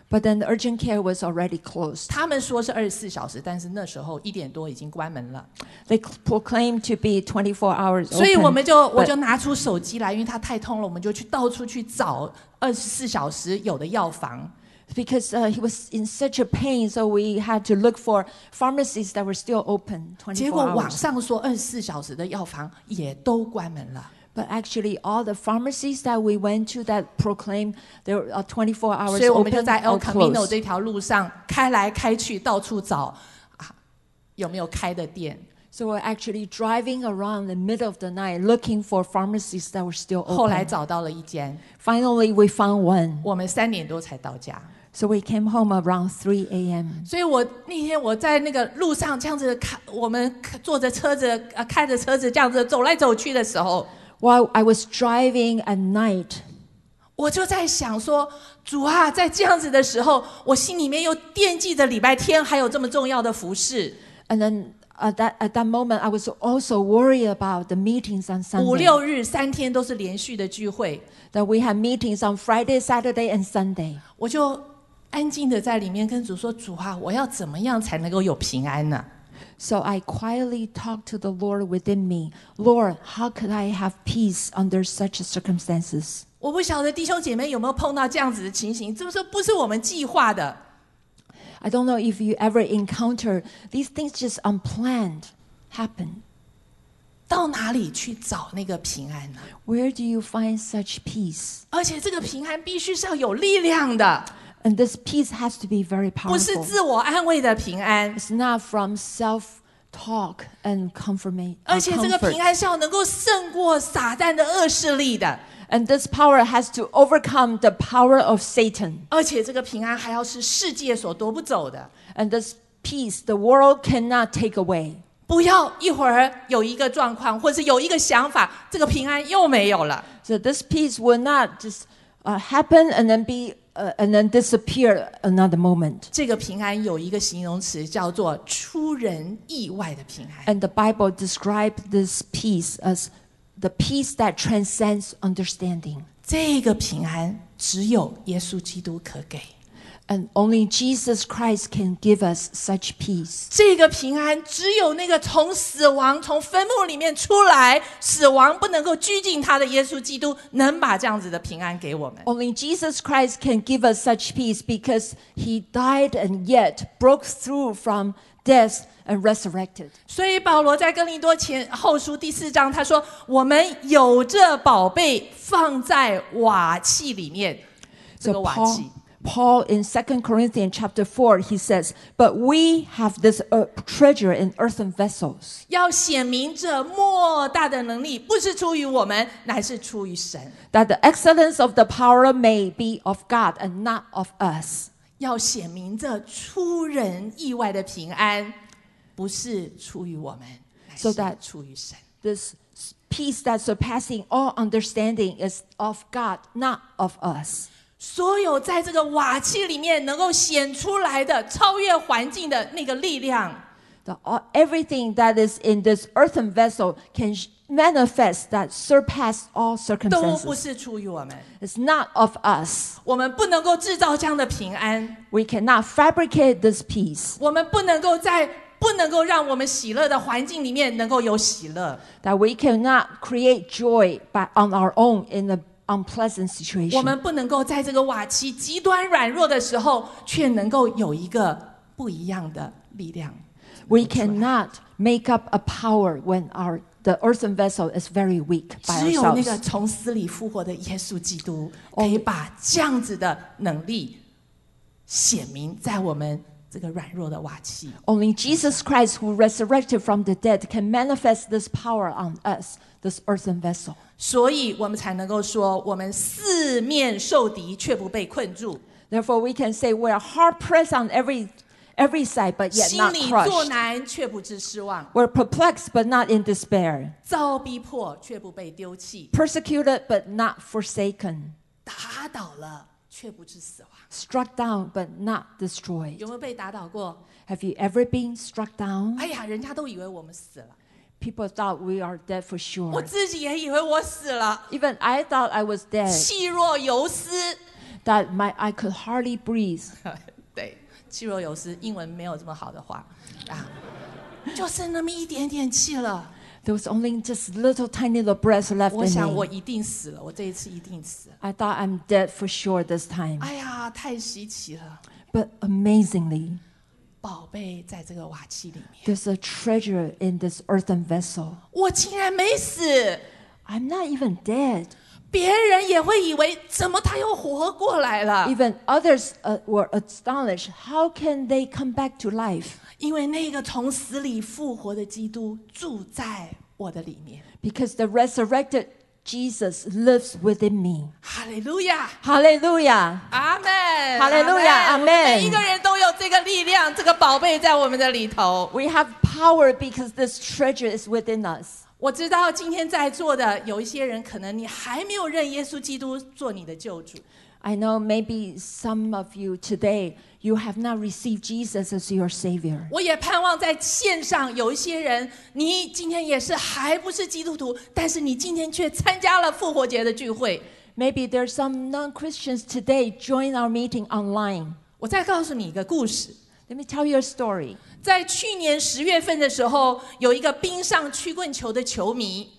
But then the urgent care was already closed. 他们说是24小时，但是那时候1点多已经关门了。 They proclaimed to be 24 hours 所以 open. 我就拿出手机来，因为它太痛了，我们就到处去找24小时有的药房。 Because he was in such a pain, so we had to look for pharmacies that were still open 结 24 果网 hours. 上说24小时的药房也都关门了。 But actually, all the pharmacies that we went to that proclaimed they were 24 hours 所以我们就 open 在 El or Camino closed. 这条路上开来开去，到处找有没有开的店。 So we're actually driving around in the middle of the night looking for pharmacies that were still 后来 open. 找到了一间， Finally, we found one. 我们3点多才到家。 So we came home around 3 a.m. 所以那天我在那个路上这样子我们坐着车子开着车子这样子走来走去的时候， While I was driving at night, 我就在想说，主啊，在这样子的时候，我心里面又惦记着礼拜天还有这么重要的服事。 and then at that moment, I was also worried about the meetings on 5、 Sunday. 6日3天都是连续的聚会， That we had meetings on Friday, Saturday, and Sunday. 我就安静的在里面跟主说：“主啊，我要怎么样才能够有平安呢？” So I quietly talked to the Lord within me. Lord, how could I have peace under such circumstances? 我不晓得弟兄姐妹有没有碰到这样子的情形，这不是我们计划的。 I don't know if you ever encounter these things just unplanned happen. 到哪里去找那个平安呢？ Where do you find such peace? 而且这个平安必须是要有力量的， And this peace has to be very 不是 powerful. 自我安慰的平安， It's not from self-talk and 而且这个 comfort. 平安是要能够胜过撒旦的恶势力的， And this power has to overcome the power of Satan. 而且这个平安还要是世界所夺不走的。 And this peace the world cannot take away. 不要一会儿有一个状况，或是有一个想法，这个平安又没有了。 So this peace will not just happen and then disappear another moment. 这个平安有一个形容词叫做出人意外的平安。 And the Bible describes this peace as the peace that transcends understanding. 这个平安只有耶稣基督可给。 And only Jesus Christ can give us such peace. 这个平安只有那个从死亡、从坟墓里面出来，死亡不能够拘禁他的耶稣基督，能把这样子的平安给我们。 Only Jesus Christ can give us such peace because he died and yet broke through from death and resurrected. 所以保罗在哥林多前后书第4章，他说：“我们有这宝贝放在瓦器里面。”这个 So 瓦器。 Paul in 2 Corinthians chapter 4, he says, but we have this treasure in earthen vessels. 要显明这莫大的能力，不是出于我们，乃是出于神。 That the excellence of the power may be of God and not of us. 要显明这出人意外的平安，不是出于我们，乃 So 是 that- 出于神。 This peace that surpassing all understanding is of God, not of us. 所有在这个瓦器里面能够显出来的超越环境的那个力量， Everything that is in this earthen vessel can manifest that surpass all 都不 circumstances. 是出于我们。 It's not of us. 我们不能够制造这样的平安， We cannot fabricate this peace. 我们不能够让我们喜乐的环境里面能够有喜乐。 That we cannot create joy on our own in an unpleasant 我 situation. 们不能够在这个瓦器极端软弱的时候，却能够有一个不一样的力量。 We cannot make up a power when the earthen vessel is very weak by 只有那个 ourselves. 从死里复活的耶稣基督，可以把这样子的能力显明在我们这个软弱的瓦器。 Only Jesus Christ, who resurrected from the dead, can manifest this power on us, this earthen vessel. 所以我们才能够说，我们四面受敌，却不被困住； Therefore, we can say we are hard pressed on every side, but yet 心 not 里作 crushed. 难，却不致失望； We're perplexed, but not in despair. 遭逼迫，却不被丢弃； Persecuted, but not forsaken. 打倒了，却不致死亡。 Struck down, but not destroyed. 有没有被打倒过？ Have you ever been struck down? 哎呀，人家都以为我们死了， People thought we are dead for 我 sure. 自己也以为我死了， Even I thought I was dead. 气若游丝。 that I could hardly breathe. 对，气若游丝，英文没有这么好的话啊，就剩那么一点点气了。 There was only just little tiny little breath left 我 in 想我 me. 一定死了，我这一次一定死了。 I thought I'm dead for sure this time. 哎呀，太稀奇了， But amazingly, 宝贝在这个瓦器里面， there's a treasure in this earthen vessel. 我竟然没死。 I'm not even dead. 别人也会以为，怎么他又活过来了？ Even others were astonished. How can they come back to life? 因为那个从死里复活的基督住在我的里面。 Because the resurrected Jesus lives within me. 哈利路亚， Hallelujah. 阿门， 哈利路亚阿门我们每一个人都有这个力量，这个宝贝在我们的里头。 We have power because this treasure is within us. 我知道今天在座的有一些人，可能你还没有认耶稣基督做你的救主。 I know maybe some of you today, you have not received Jesus as your Savior. 我也盼望在线上有一些人，你今天也是还不是基督徒，但是你今天却参加了复活节的聚会。 Maybe there's some non-Christians today join our meeting online. 我再告诉你一个故事。 Let me tell you a story. 在去年10月份的时候，有一个冰上曲棍球的球迷，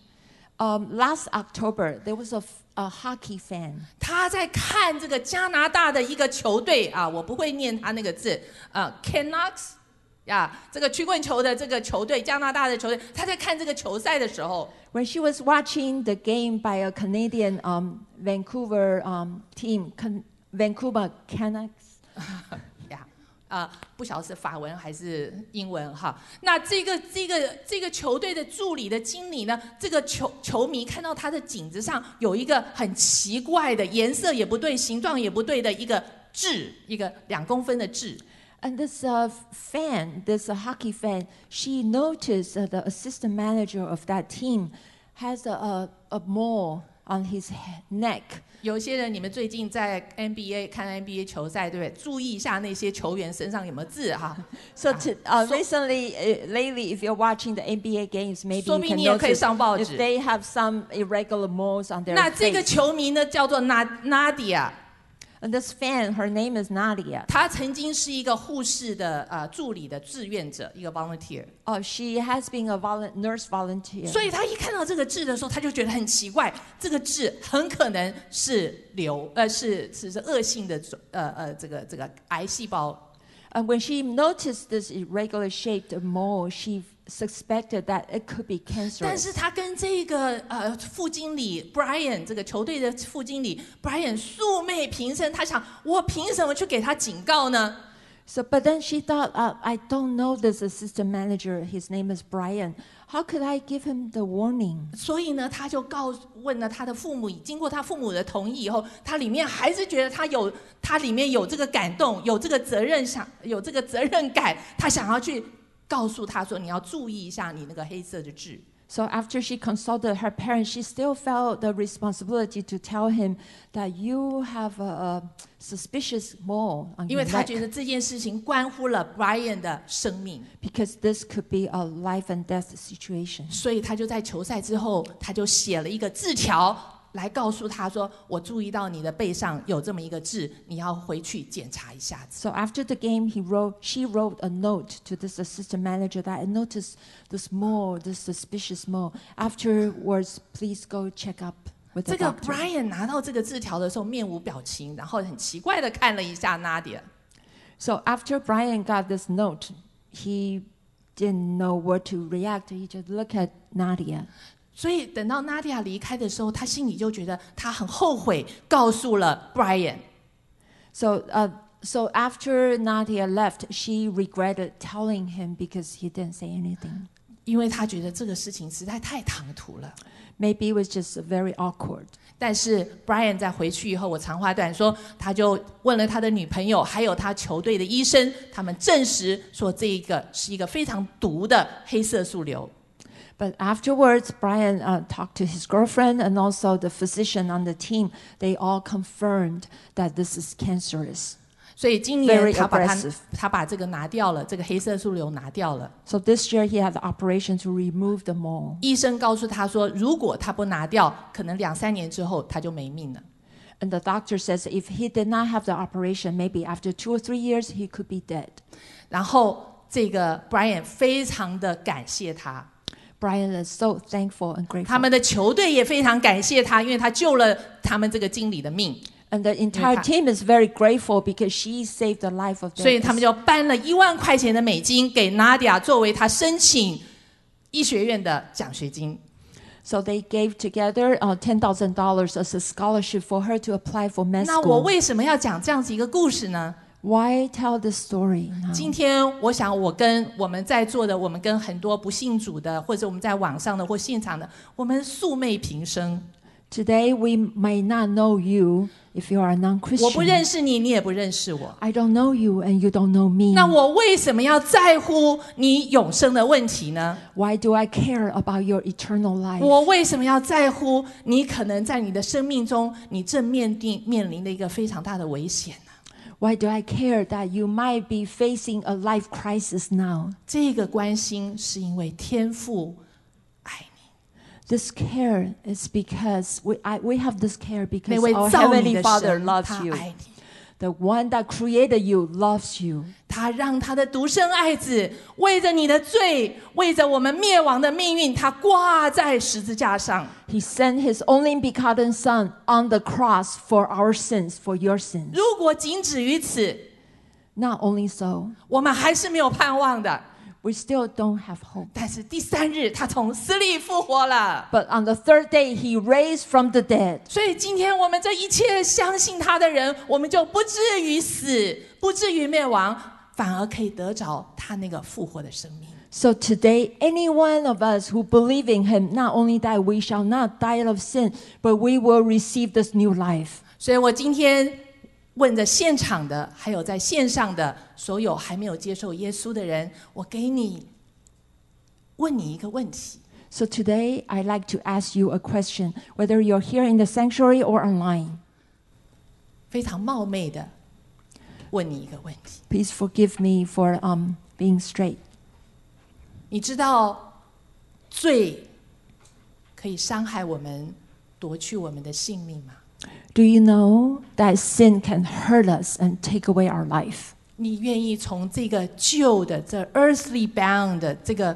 Last October, there was a hockey fan. 他在看这个加拿大的一个球队啊，我不会念他那个字，Canucks 呀，这个曲棍球的这个球队，加拿大的球队，他在看这个球赛的时候， When she was watching the game by a Canadian Vancouver team, Vancouver Canucks. 呀，不晓得是法文还是英文哈。那这个球队的助理的经理呢，这个球迷看到他的颈子上有一个很奇怪的颜色也不对、形状也不对的一个痣，一个2公分的痣。 And this fan, this hockey fan, she noticed the assistant manager of that team has a mole on his neck. 有些人，你们最近在 NBA 看 NBA 球赛，对不对？注意一下那些球员身上有没有痣哈。 So recently, lately, if you're watching the NBA games, maybe 说 you 不 can 定你也可以 notice 上报 if 纸。 they have some irregular moles on their 那这个 face. 球迷呢，叫做Nadia， And this fan, her name is Nadia. 她曾经是一个护士的助理的志愿者，一个 volunteer。 She has been a nurse volunteer. 所以她一看到这个痣的时候，她就觉得很奇怪，这个痣很可能是是恶性的这个癌细胞。 And when she noticed this irregular shaped mole, she suspected that it could be 但 cancerous. 是她跟这个副经理 Brian 这个球队的副经理 Brian 素昧平生，她想我凭什么去给他警告呢？ But then she thought, I don't know this assistant manager. His name is Brian. How could I give him the warning? 所以呢，他就问了他的父母，经过他父母的同意以后，他里面还是觉得他里面有这个感动，有这个责任有这个责任感，他想要去告诉他说，你要注意一下你那个黑色的痣。 So after she consulted her parents, she still felt the responsibility to tell him that you have a suspicious mole on 因 your 为他 neck 觉得这件事情关乎了 Brian 的生命， because this could be a life and death situation. 所以他就在球赛之后，他就写了一个字条来告诉他说：“我注意到你的背上有这么一个痣，你要回去检查一下子。” So after the game, she wrote a note to this assistant manager that I noticed this mole, this suspicious mole. Afterwards, please go check up with 这 the 个 doctor. Brian 拿到这个字条的时候，面无表情，然后很奇怪的看了一下 Nadia。 So after Brian got this note, he didn't know what to react. He just looked at Nadia. 所以等到 Nadia 离开的时候，他心里就觉得他很后悔，告诉了 Brian。 So after Nadia left, she regretted telling him because he didn't say anything. 因为他觉得这个事情实在太唐突了。 Maybe it was just very awkward. 但是 Brian 在回去以后，我长话短说，他就问了他的女朋友，还有他球队的医生，他们证实说这个是一个非常毒的黑色素瘤。 But afterwards, Brian talked to his girlfriend and also the physician on the team. They all confirmed that this is cancerous. 所以今年 Very 他 aggressive. 把这个拿掉了，这个黑色素瘤拿掉了。 So this year he had the operation to remove the mole. 医生告诉他说，如果他不拿掉，可能2-3年之后他就没命了。 And the doctor says if he did not have the operation, maybe after 2 or 3 years, he could be dead. 然后这个 Brian 非常的感谢他， Brian is so thankful and 他 grateful. 们的球队也非常感谢他，因为他救了他们这个经理的命， And the entire team is very grateful because she saved the life of 所以他 them. 们就颁了1万块钱的美金给 Nadia 作为他申请医学院的奖学金。 So they gave together $10,000 as a scholarship for her to apply for med 那我 school. 为什么要讲这样子一个故事呢？ Why tell this story now? 今天我想，我跟我们在座的，我们跟很多不信主的，或者我们在网上的或现场的，我们素昧平生。 Today we may not know you if you are a 我不认 non-Christian. 识你，你也不认识我。 I don't know you and you don't know me. 那我为什么要在乎你永生的问题呢？ Why do I care about your eternal life? 我为什么要在乎你可能在你的生命中，你正面临的一个非常大的危险呢？ Why do I care that you might be facing a life crisis now? 这个关心是因为天父爱你， This care is because we have this care 那 because 位 our 造你 Heavenly 的 Father 神， loves 他 you. 爱你。 The one that created you loves you. 他让他的独生爱子为着你的罪，为着我们灭亡的命运，他挂在十字架上。 He sent his only begotten Son on the cross for our sins, for your sins. 如果仅止于此， Not only so, 我们还是没有盼望的。 we still don't have hope. 但是第3日，他从死里复活了。 But on the third day, he raised from the dead. 所以今天我们这一切相信他的人，我们就不至于死，不至于灭亡，反而可以得着他那个复活的生命。 So today, any one of us who believe in him, not only that we shall not die of sin, but we will receive this new life. 所以我今天问着现场的，还有在线上的所有还没有接受耶稣的人，我问你一个问题。 So today, I'd like to ask you a question, whether you're here in the sanctuary or online. 非常冒昧的问你一个问题： Please forgive me for being straight. 你知道罪可以伤害我们，夺去我们的性命吗？ Do you know that sin can hurt us and take away our life? 你愿意从这个旧的这 earthly bound 的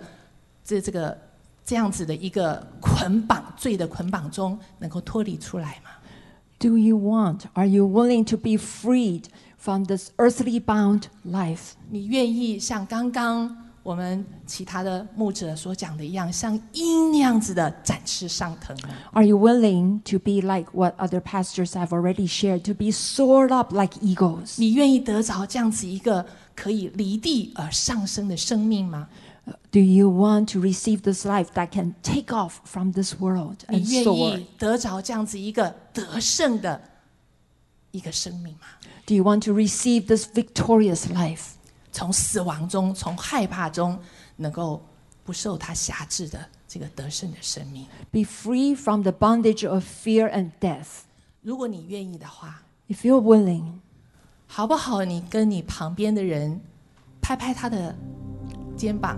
这样子的一个捆绑罪的捆绑中，能够脱离出来吗？ Do you want, are you willing to be freed from this earthly bound life? 你愿意像刚刚我们其他的牧者所讲的一样，像鹰那样子的展翅上腾吗？ Are you willing to be like what other pastors have already shared, to be soared up like eagles? 你愿意得着这样子一个可以离地而上升的生命吗？ Do you want to receive this life that can take off from this world 你 and 愿 soar? 意得着这样子一个得胜的一个生命吗？ Do you want to receive this victorious life? 从死亡中，从害怕中，能够不受他辖制的这个得胜的生命。 Be free from the bondage of fear and death. 如果你愿意的话， If you're willing, 好不好？你跟你旁边的人拍拍他的肩膀，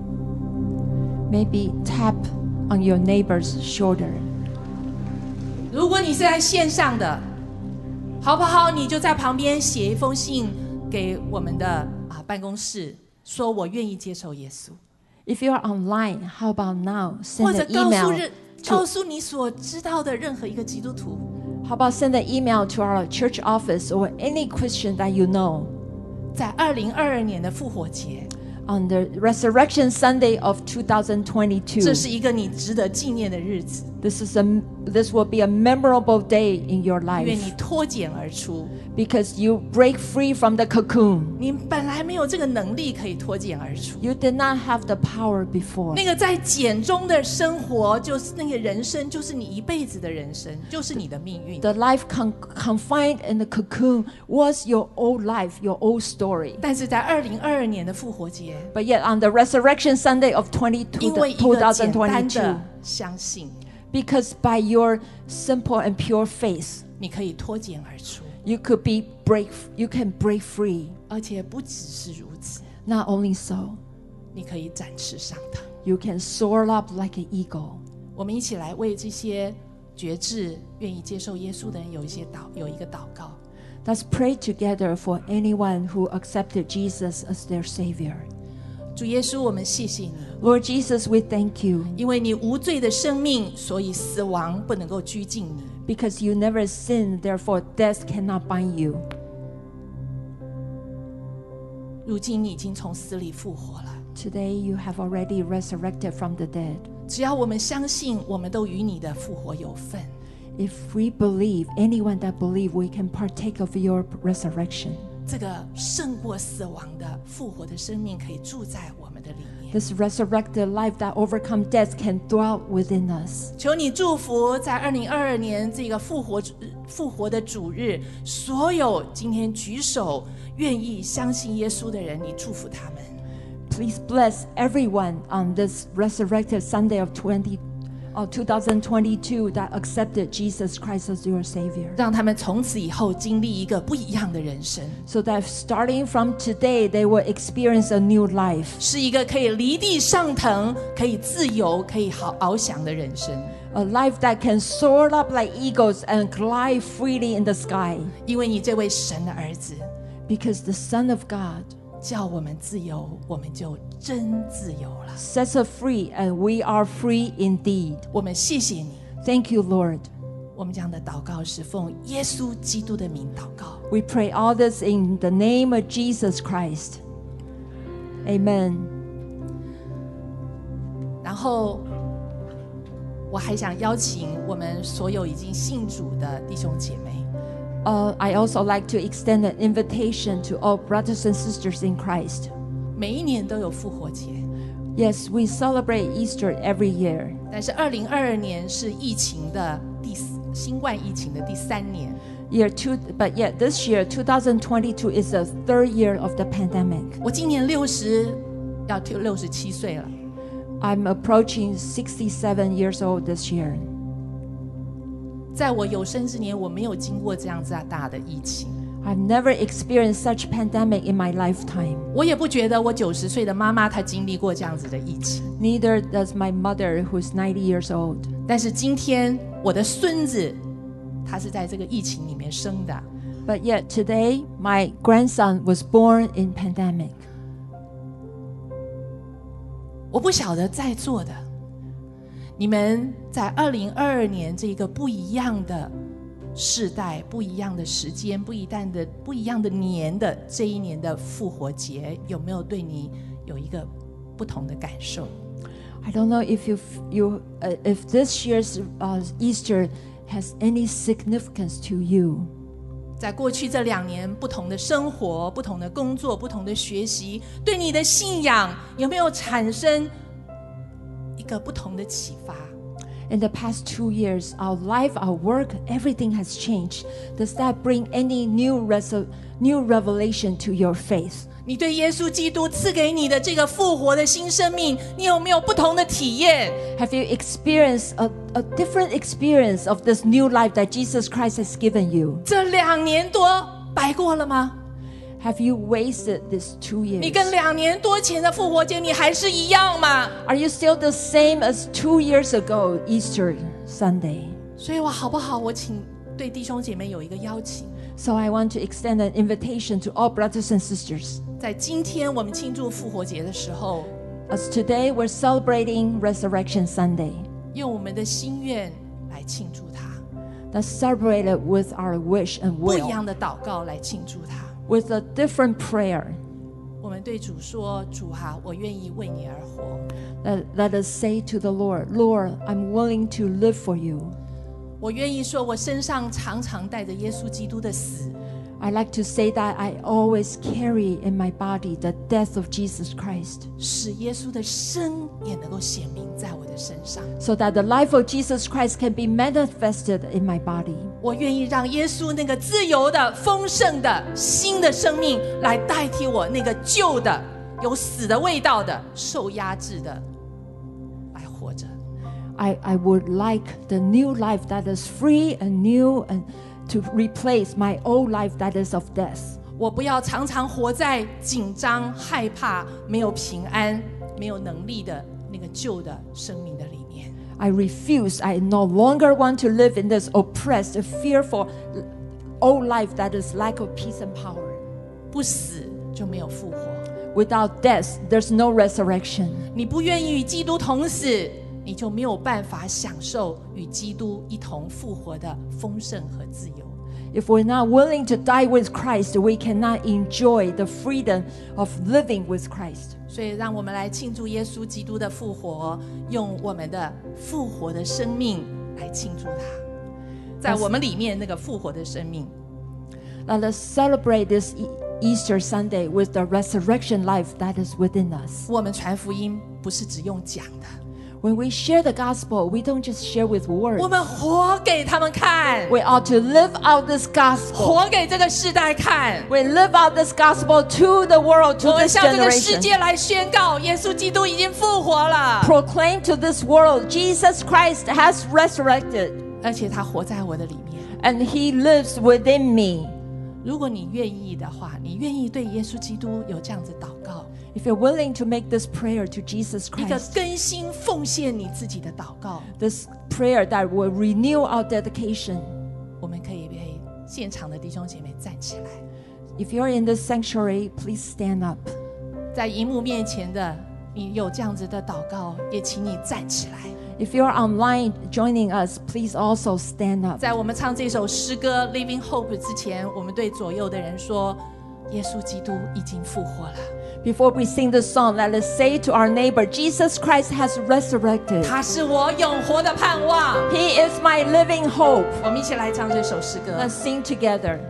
maybe tap on your neighbor's shoulder. 如果你是在线上的，好不好？你就在旁边写一封信给我们的办公室，说我愿意接受耶稣， If you're online, how about now? 或 Send 者 an email. 告诉你所知道的任何一个基督徒， How about send an email to our church office or any Christian that you know? 在2022年的复活节， On the Resurrection Sunday of 这 2022, 是一个你值得纪念的日子， this will be a memorable day in your 因为你 life 脱茧而出。 because you break free from the cocoon. 你本来没有这个能力可以脱茧而出。 You did not have the power before. 那个在茧中的生活，就是那个人生，就是你一辈子的人生，就是你的命运。 The life confined in the cocoon was your old life, your old story. 但是在2022年的复活节， But yet on the Resurrection Sunday of 因为一个简单 2022, 的相信， because by your simple and pure faith, 你可以脱茧而出。 you can break free. 而且不只是如此， Not only so, 你可以展翅上腾。 you can soar up like an eagle. 我们一起来为这些决志、愿意接受耶稣的人有一个祷告。 Let's pray together for anyone who accepted Jesus as their Savior. 主耶稣，我们谢谢你， Lord Jesus, we thank you 因为你无罪的生命，所以死亡不能够拘禁你。 because you never sinned, therefore death cannot bind you. 如今你已经从死里复活了， Today you have already resurrected from the dead. 只要我们相信，我们都与你的复活有份。 If we believe, anyone that believe, we can partake of your resurrection. 这个胜过死亡的复活的生命可以住在我们的里面。 This resurrected life that overcome death can dwell within us. 求你祝福在2022年这个复活的主日，所有今天举手愿意相信耶稣的人，你祝福他们。 Please bless everyone on this resurrected Sunday of 2022 that accepted Jesus Christ as your Savior. 让他们从此以后经历一个不一样的人生， So that starting from today, they will experience a new life. 是一个可以离地上腾、可以自由、可以翱翔的人生。 A life that can soar up like eagles and glide freely in the sky. 因为你这位神的儿子 Because the Son of God 叫我们自由，我们就真自由了。 sets us free, and we are free indeed. 我们谢谢你， Thank you, Lord. 我们这样的祷告是奉耶稣基督的名祷告。 We pray all this in the name of Jesus Christ. Amen. 然后，我还想邀请我们所有已经信主的弟兄姐妹， I also like to extend an invitation to all brothers and sisters in Christ. 每一年都有复活节， Yes, we celebrate Easter every year. 但是2022年是新冠疫情的第3年。 But yet this year, 2022, is the third year of the pandemic. 我今年要67岁了。 I'm approaching 67 years old this year. 在我有生之年，我没有经过这样子大的疫情， I've never experienced such pandemic in my lifetime. 我也不觉得我90岁的妈妈她经历过这样子的疫情。 Neither does my mother, who's 90 years old. 但是今天我的孙子，他是在这个疫情里面生的。 But yet today, my grandson was born in pandemic. 我不晓得在座的你们在2022年这个不一样的世代、不一样的时间、不一样的年的这一年的复活节，有没有对你有一个不同的感受？ I don't know if if this year's Easter has any significance to you. 在过去这2年，不同的生活、不同的工作、不同的学习，对你的信仰有没有产生一个不同的启发？ In the past 2 years, our life, our work, everything has changed. Does that bring any new revelation to your faith? 你对耶稣基督赐给你的这个复活的新生命，你有没有不同的体验？ Have you experienced a different experience of this new life that Jesus Christ has given you? 这2年多白过了吗？ Have you wasted these 2 years? 你跟2年多前的复活节你还是一样吗？ Are you still the same as 2 years ago, Easter Sunday? 所以我好不好？我请对弟兄姐妹有一个邀请， So I want to extend an invitation to all brothers and sisters. 在今天我们庆祝复活节的时候， As today we're celebrating Resurrection Sunday. 用我们的心愿来庆祝它， Let's celebrate it with our wish and 不一 will, 样的祷告来庆祝它。 with a different prayer. 我们对主说：“主啊，我愿意为你而活。 Let us say to the Lord, Lord, I'm willing to live for you. 我愿意说，我身上常常带着耶稣基督的死， I like to say that I always carry in my body the death of Jesus Christ, 使耶稣的生也能够显明在我的身上。 so that the life of Jesus Christ can be manifested in my body. 我愿意让耶稣那个自由的、丰盛的新的生命来代替我那个旧的、有死的味道的、受压制的来活着。 I would like the new life that is free and new and to replace my old life that is of death. 我不要常常活在紧张、害怕、没有平安、没有能力的那个旧的生命的里面。 I refuse. I no longer want to live in this oppressed, fearful old life that is lack of peace and power. 不死就没有复活。 Without death, there's no resurrection. 你不愿意与基督同死，你就没有办法享受与基督一同复活的丰盛和自由。 If we're not willing to die with Christ, we cannot enjoy the freedom of living with Christ. 所以，让我们来庆祝耶稣基督的复活，用我们的复活的生命来庆祝他，在我们里面那个复活的生命。 Let us celebrate this Easter Sunday with the resurrection life that is within us. 我们传福音不是只用讲的， When we share the gospel, we don't just share with 我 words. 们活给他们看， We ought to live out this gospel. 活给这个世代看。 We live out this gospel to the world, 我 to 们 this 向这个世 generation. 界来宣告，耶稣基督已经复活了， Proclaim to this world, Jesus Christ has resurrected 而且他活在我的里面。 and he lives within me. 如果你愿意的话，你愿意对耶稣基督有这样子祷告， If you're willing to make this prayer to Jesus 一个 Christ, 更新奉献你自己的祷告， this prayer that will renew our dedication. 我们可以为现场的弟兄姐妹站起来， If you're in this sanctuary, please stand up. 在荧幕面前的你有这样子的祷告，也请你站起来。 If you're online joining us, please also stand up. 在我们唱这首诗歌《Living Hope》之前，我们对左右的人说：耶稣基督已经复活了， Before we sing this song, let us say to our neighbor, Jesus Christ has resurrected. 他是我永活的盼望。 He is my living hope. 我们一起来唱这首诗歌。 Let's sing together.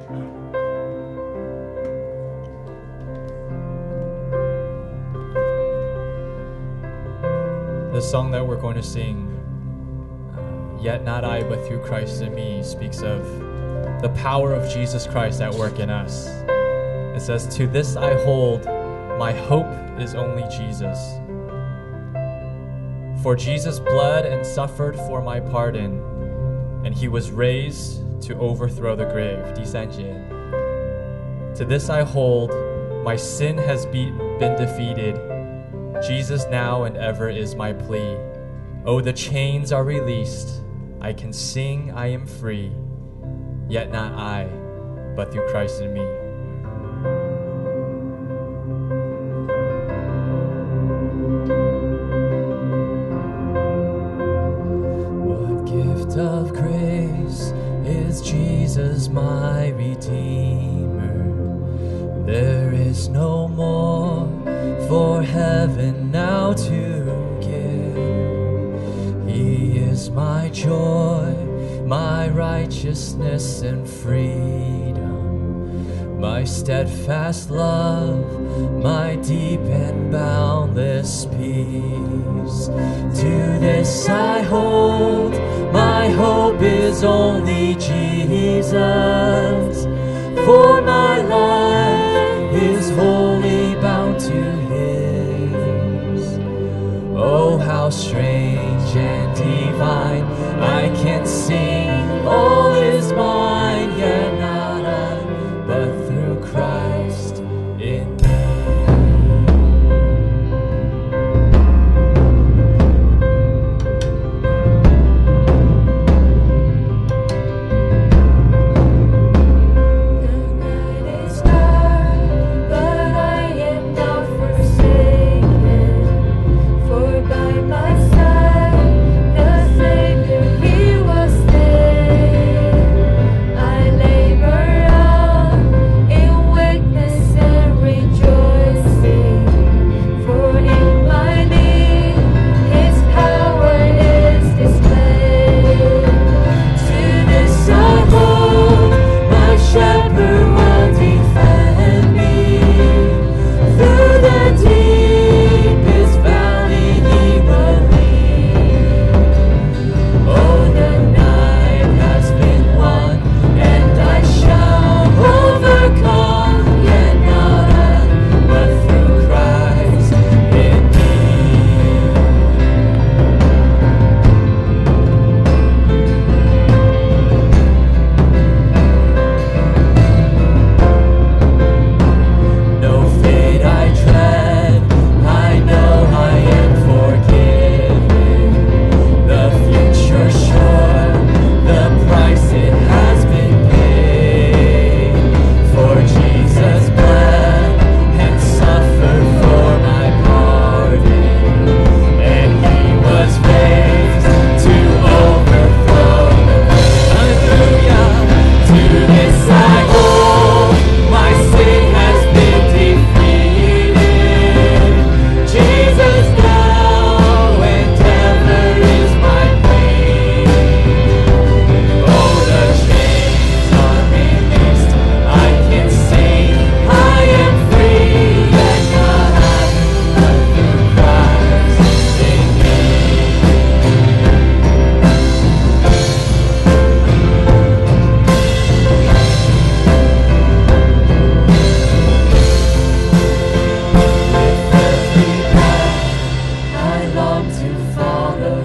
The song that we're going to sing, Yet Not I, But Through Christ in Me, speaks of the power of Jesus Christ at work in us. It says, To this I hold, my hope is only Jesus. For Jesus bled and suffered for my pardon, and he was raised to overthrow the grave. 第三节. To this I hold, my sin has been defeated. Jesus now and ever is my plea. Oh, the chains are released. I can sing, I am free. Yet not I, but through Christ in me. What gift of grace is Jesus my Redeemer? There is no more for heaven now to give. He is my joy, my righteousness and freedom, my steadfast love, my deep and boundless peace. To this I hold, my hope is only Jesus, for my life is wholly bound to His. Oh, how strange and divine, I can sing, all is mine, yet not I, but through Christ in me. The night is dark.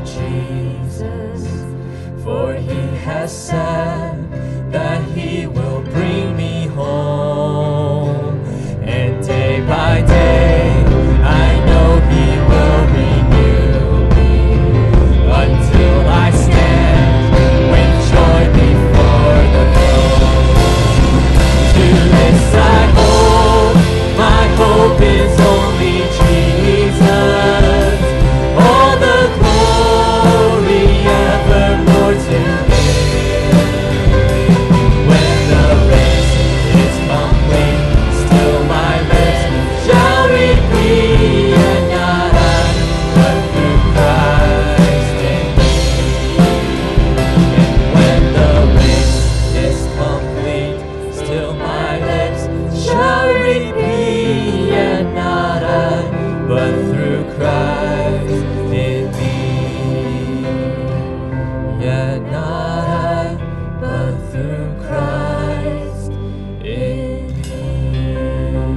Jesus, for he has said that he will bring me home. And day by day, I know he will renew me until I stand with joy before the throne. To this I hold, my hope is only Jesus. All the glory evermore to him. When the race is complete, still my lips shall repeat, and not I, but through Christ in me. And when the race is complete, still my lips shall repeat, and not I, but through Christ in me. Yet not I, but through Christ in me.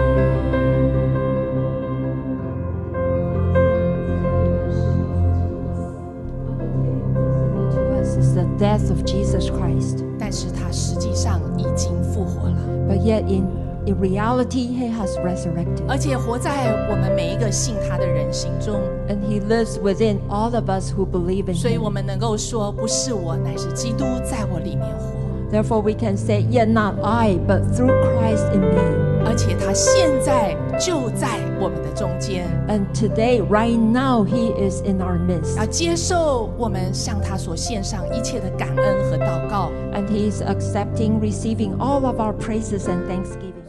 To us is the death of Jesus Christ. 但是他实际上已经复活了， But yet in reality, he has resurrected. 而且活在我们每一个信他的人心中。 And he lives within all of us who believe in 所以 him. 我们能够说，不是我，乃是基督在我里面活。 Therefore, we can say, yet not I, but through Christ in me. 而且他现在就在我们的中间， And today, right now, he is in our midst. 要接受我们向他所献上一切的感恩和祷告。 And he is accepting, receiving all of our praises and thanksgiving.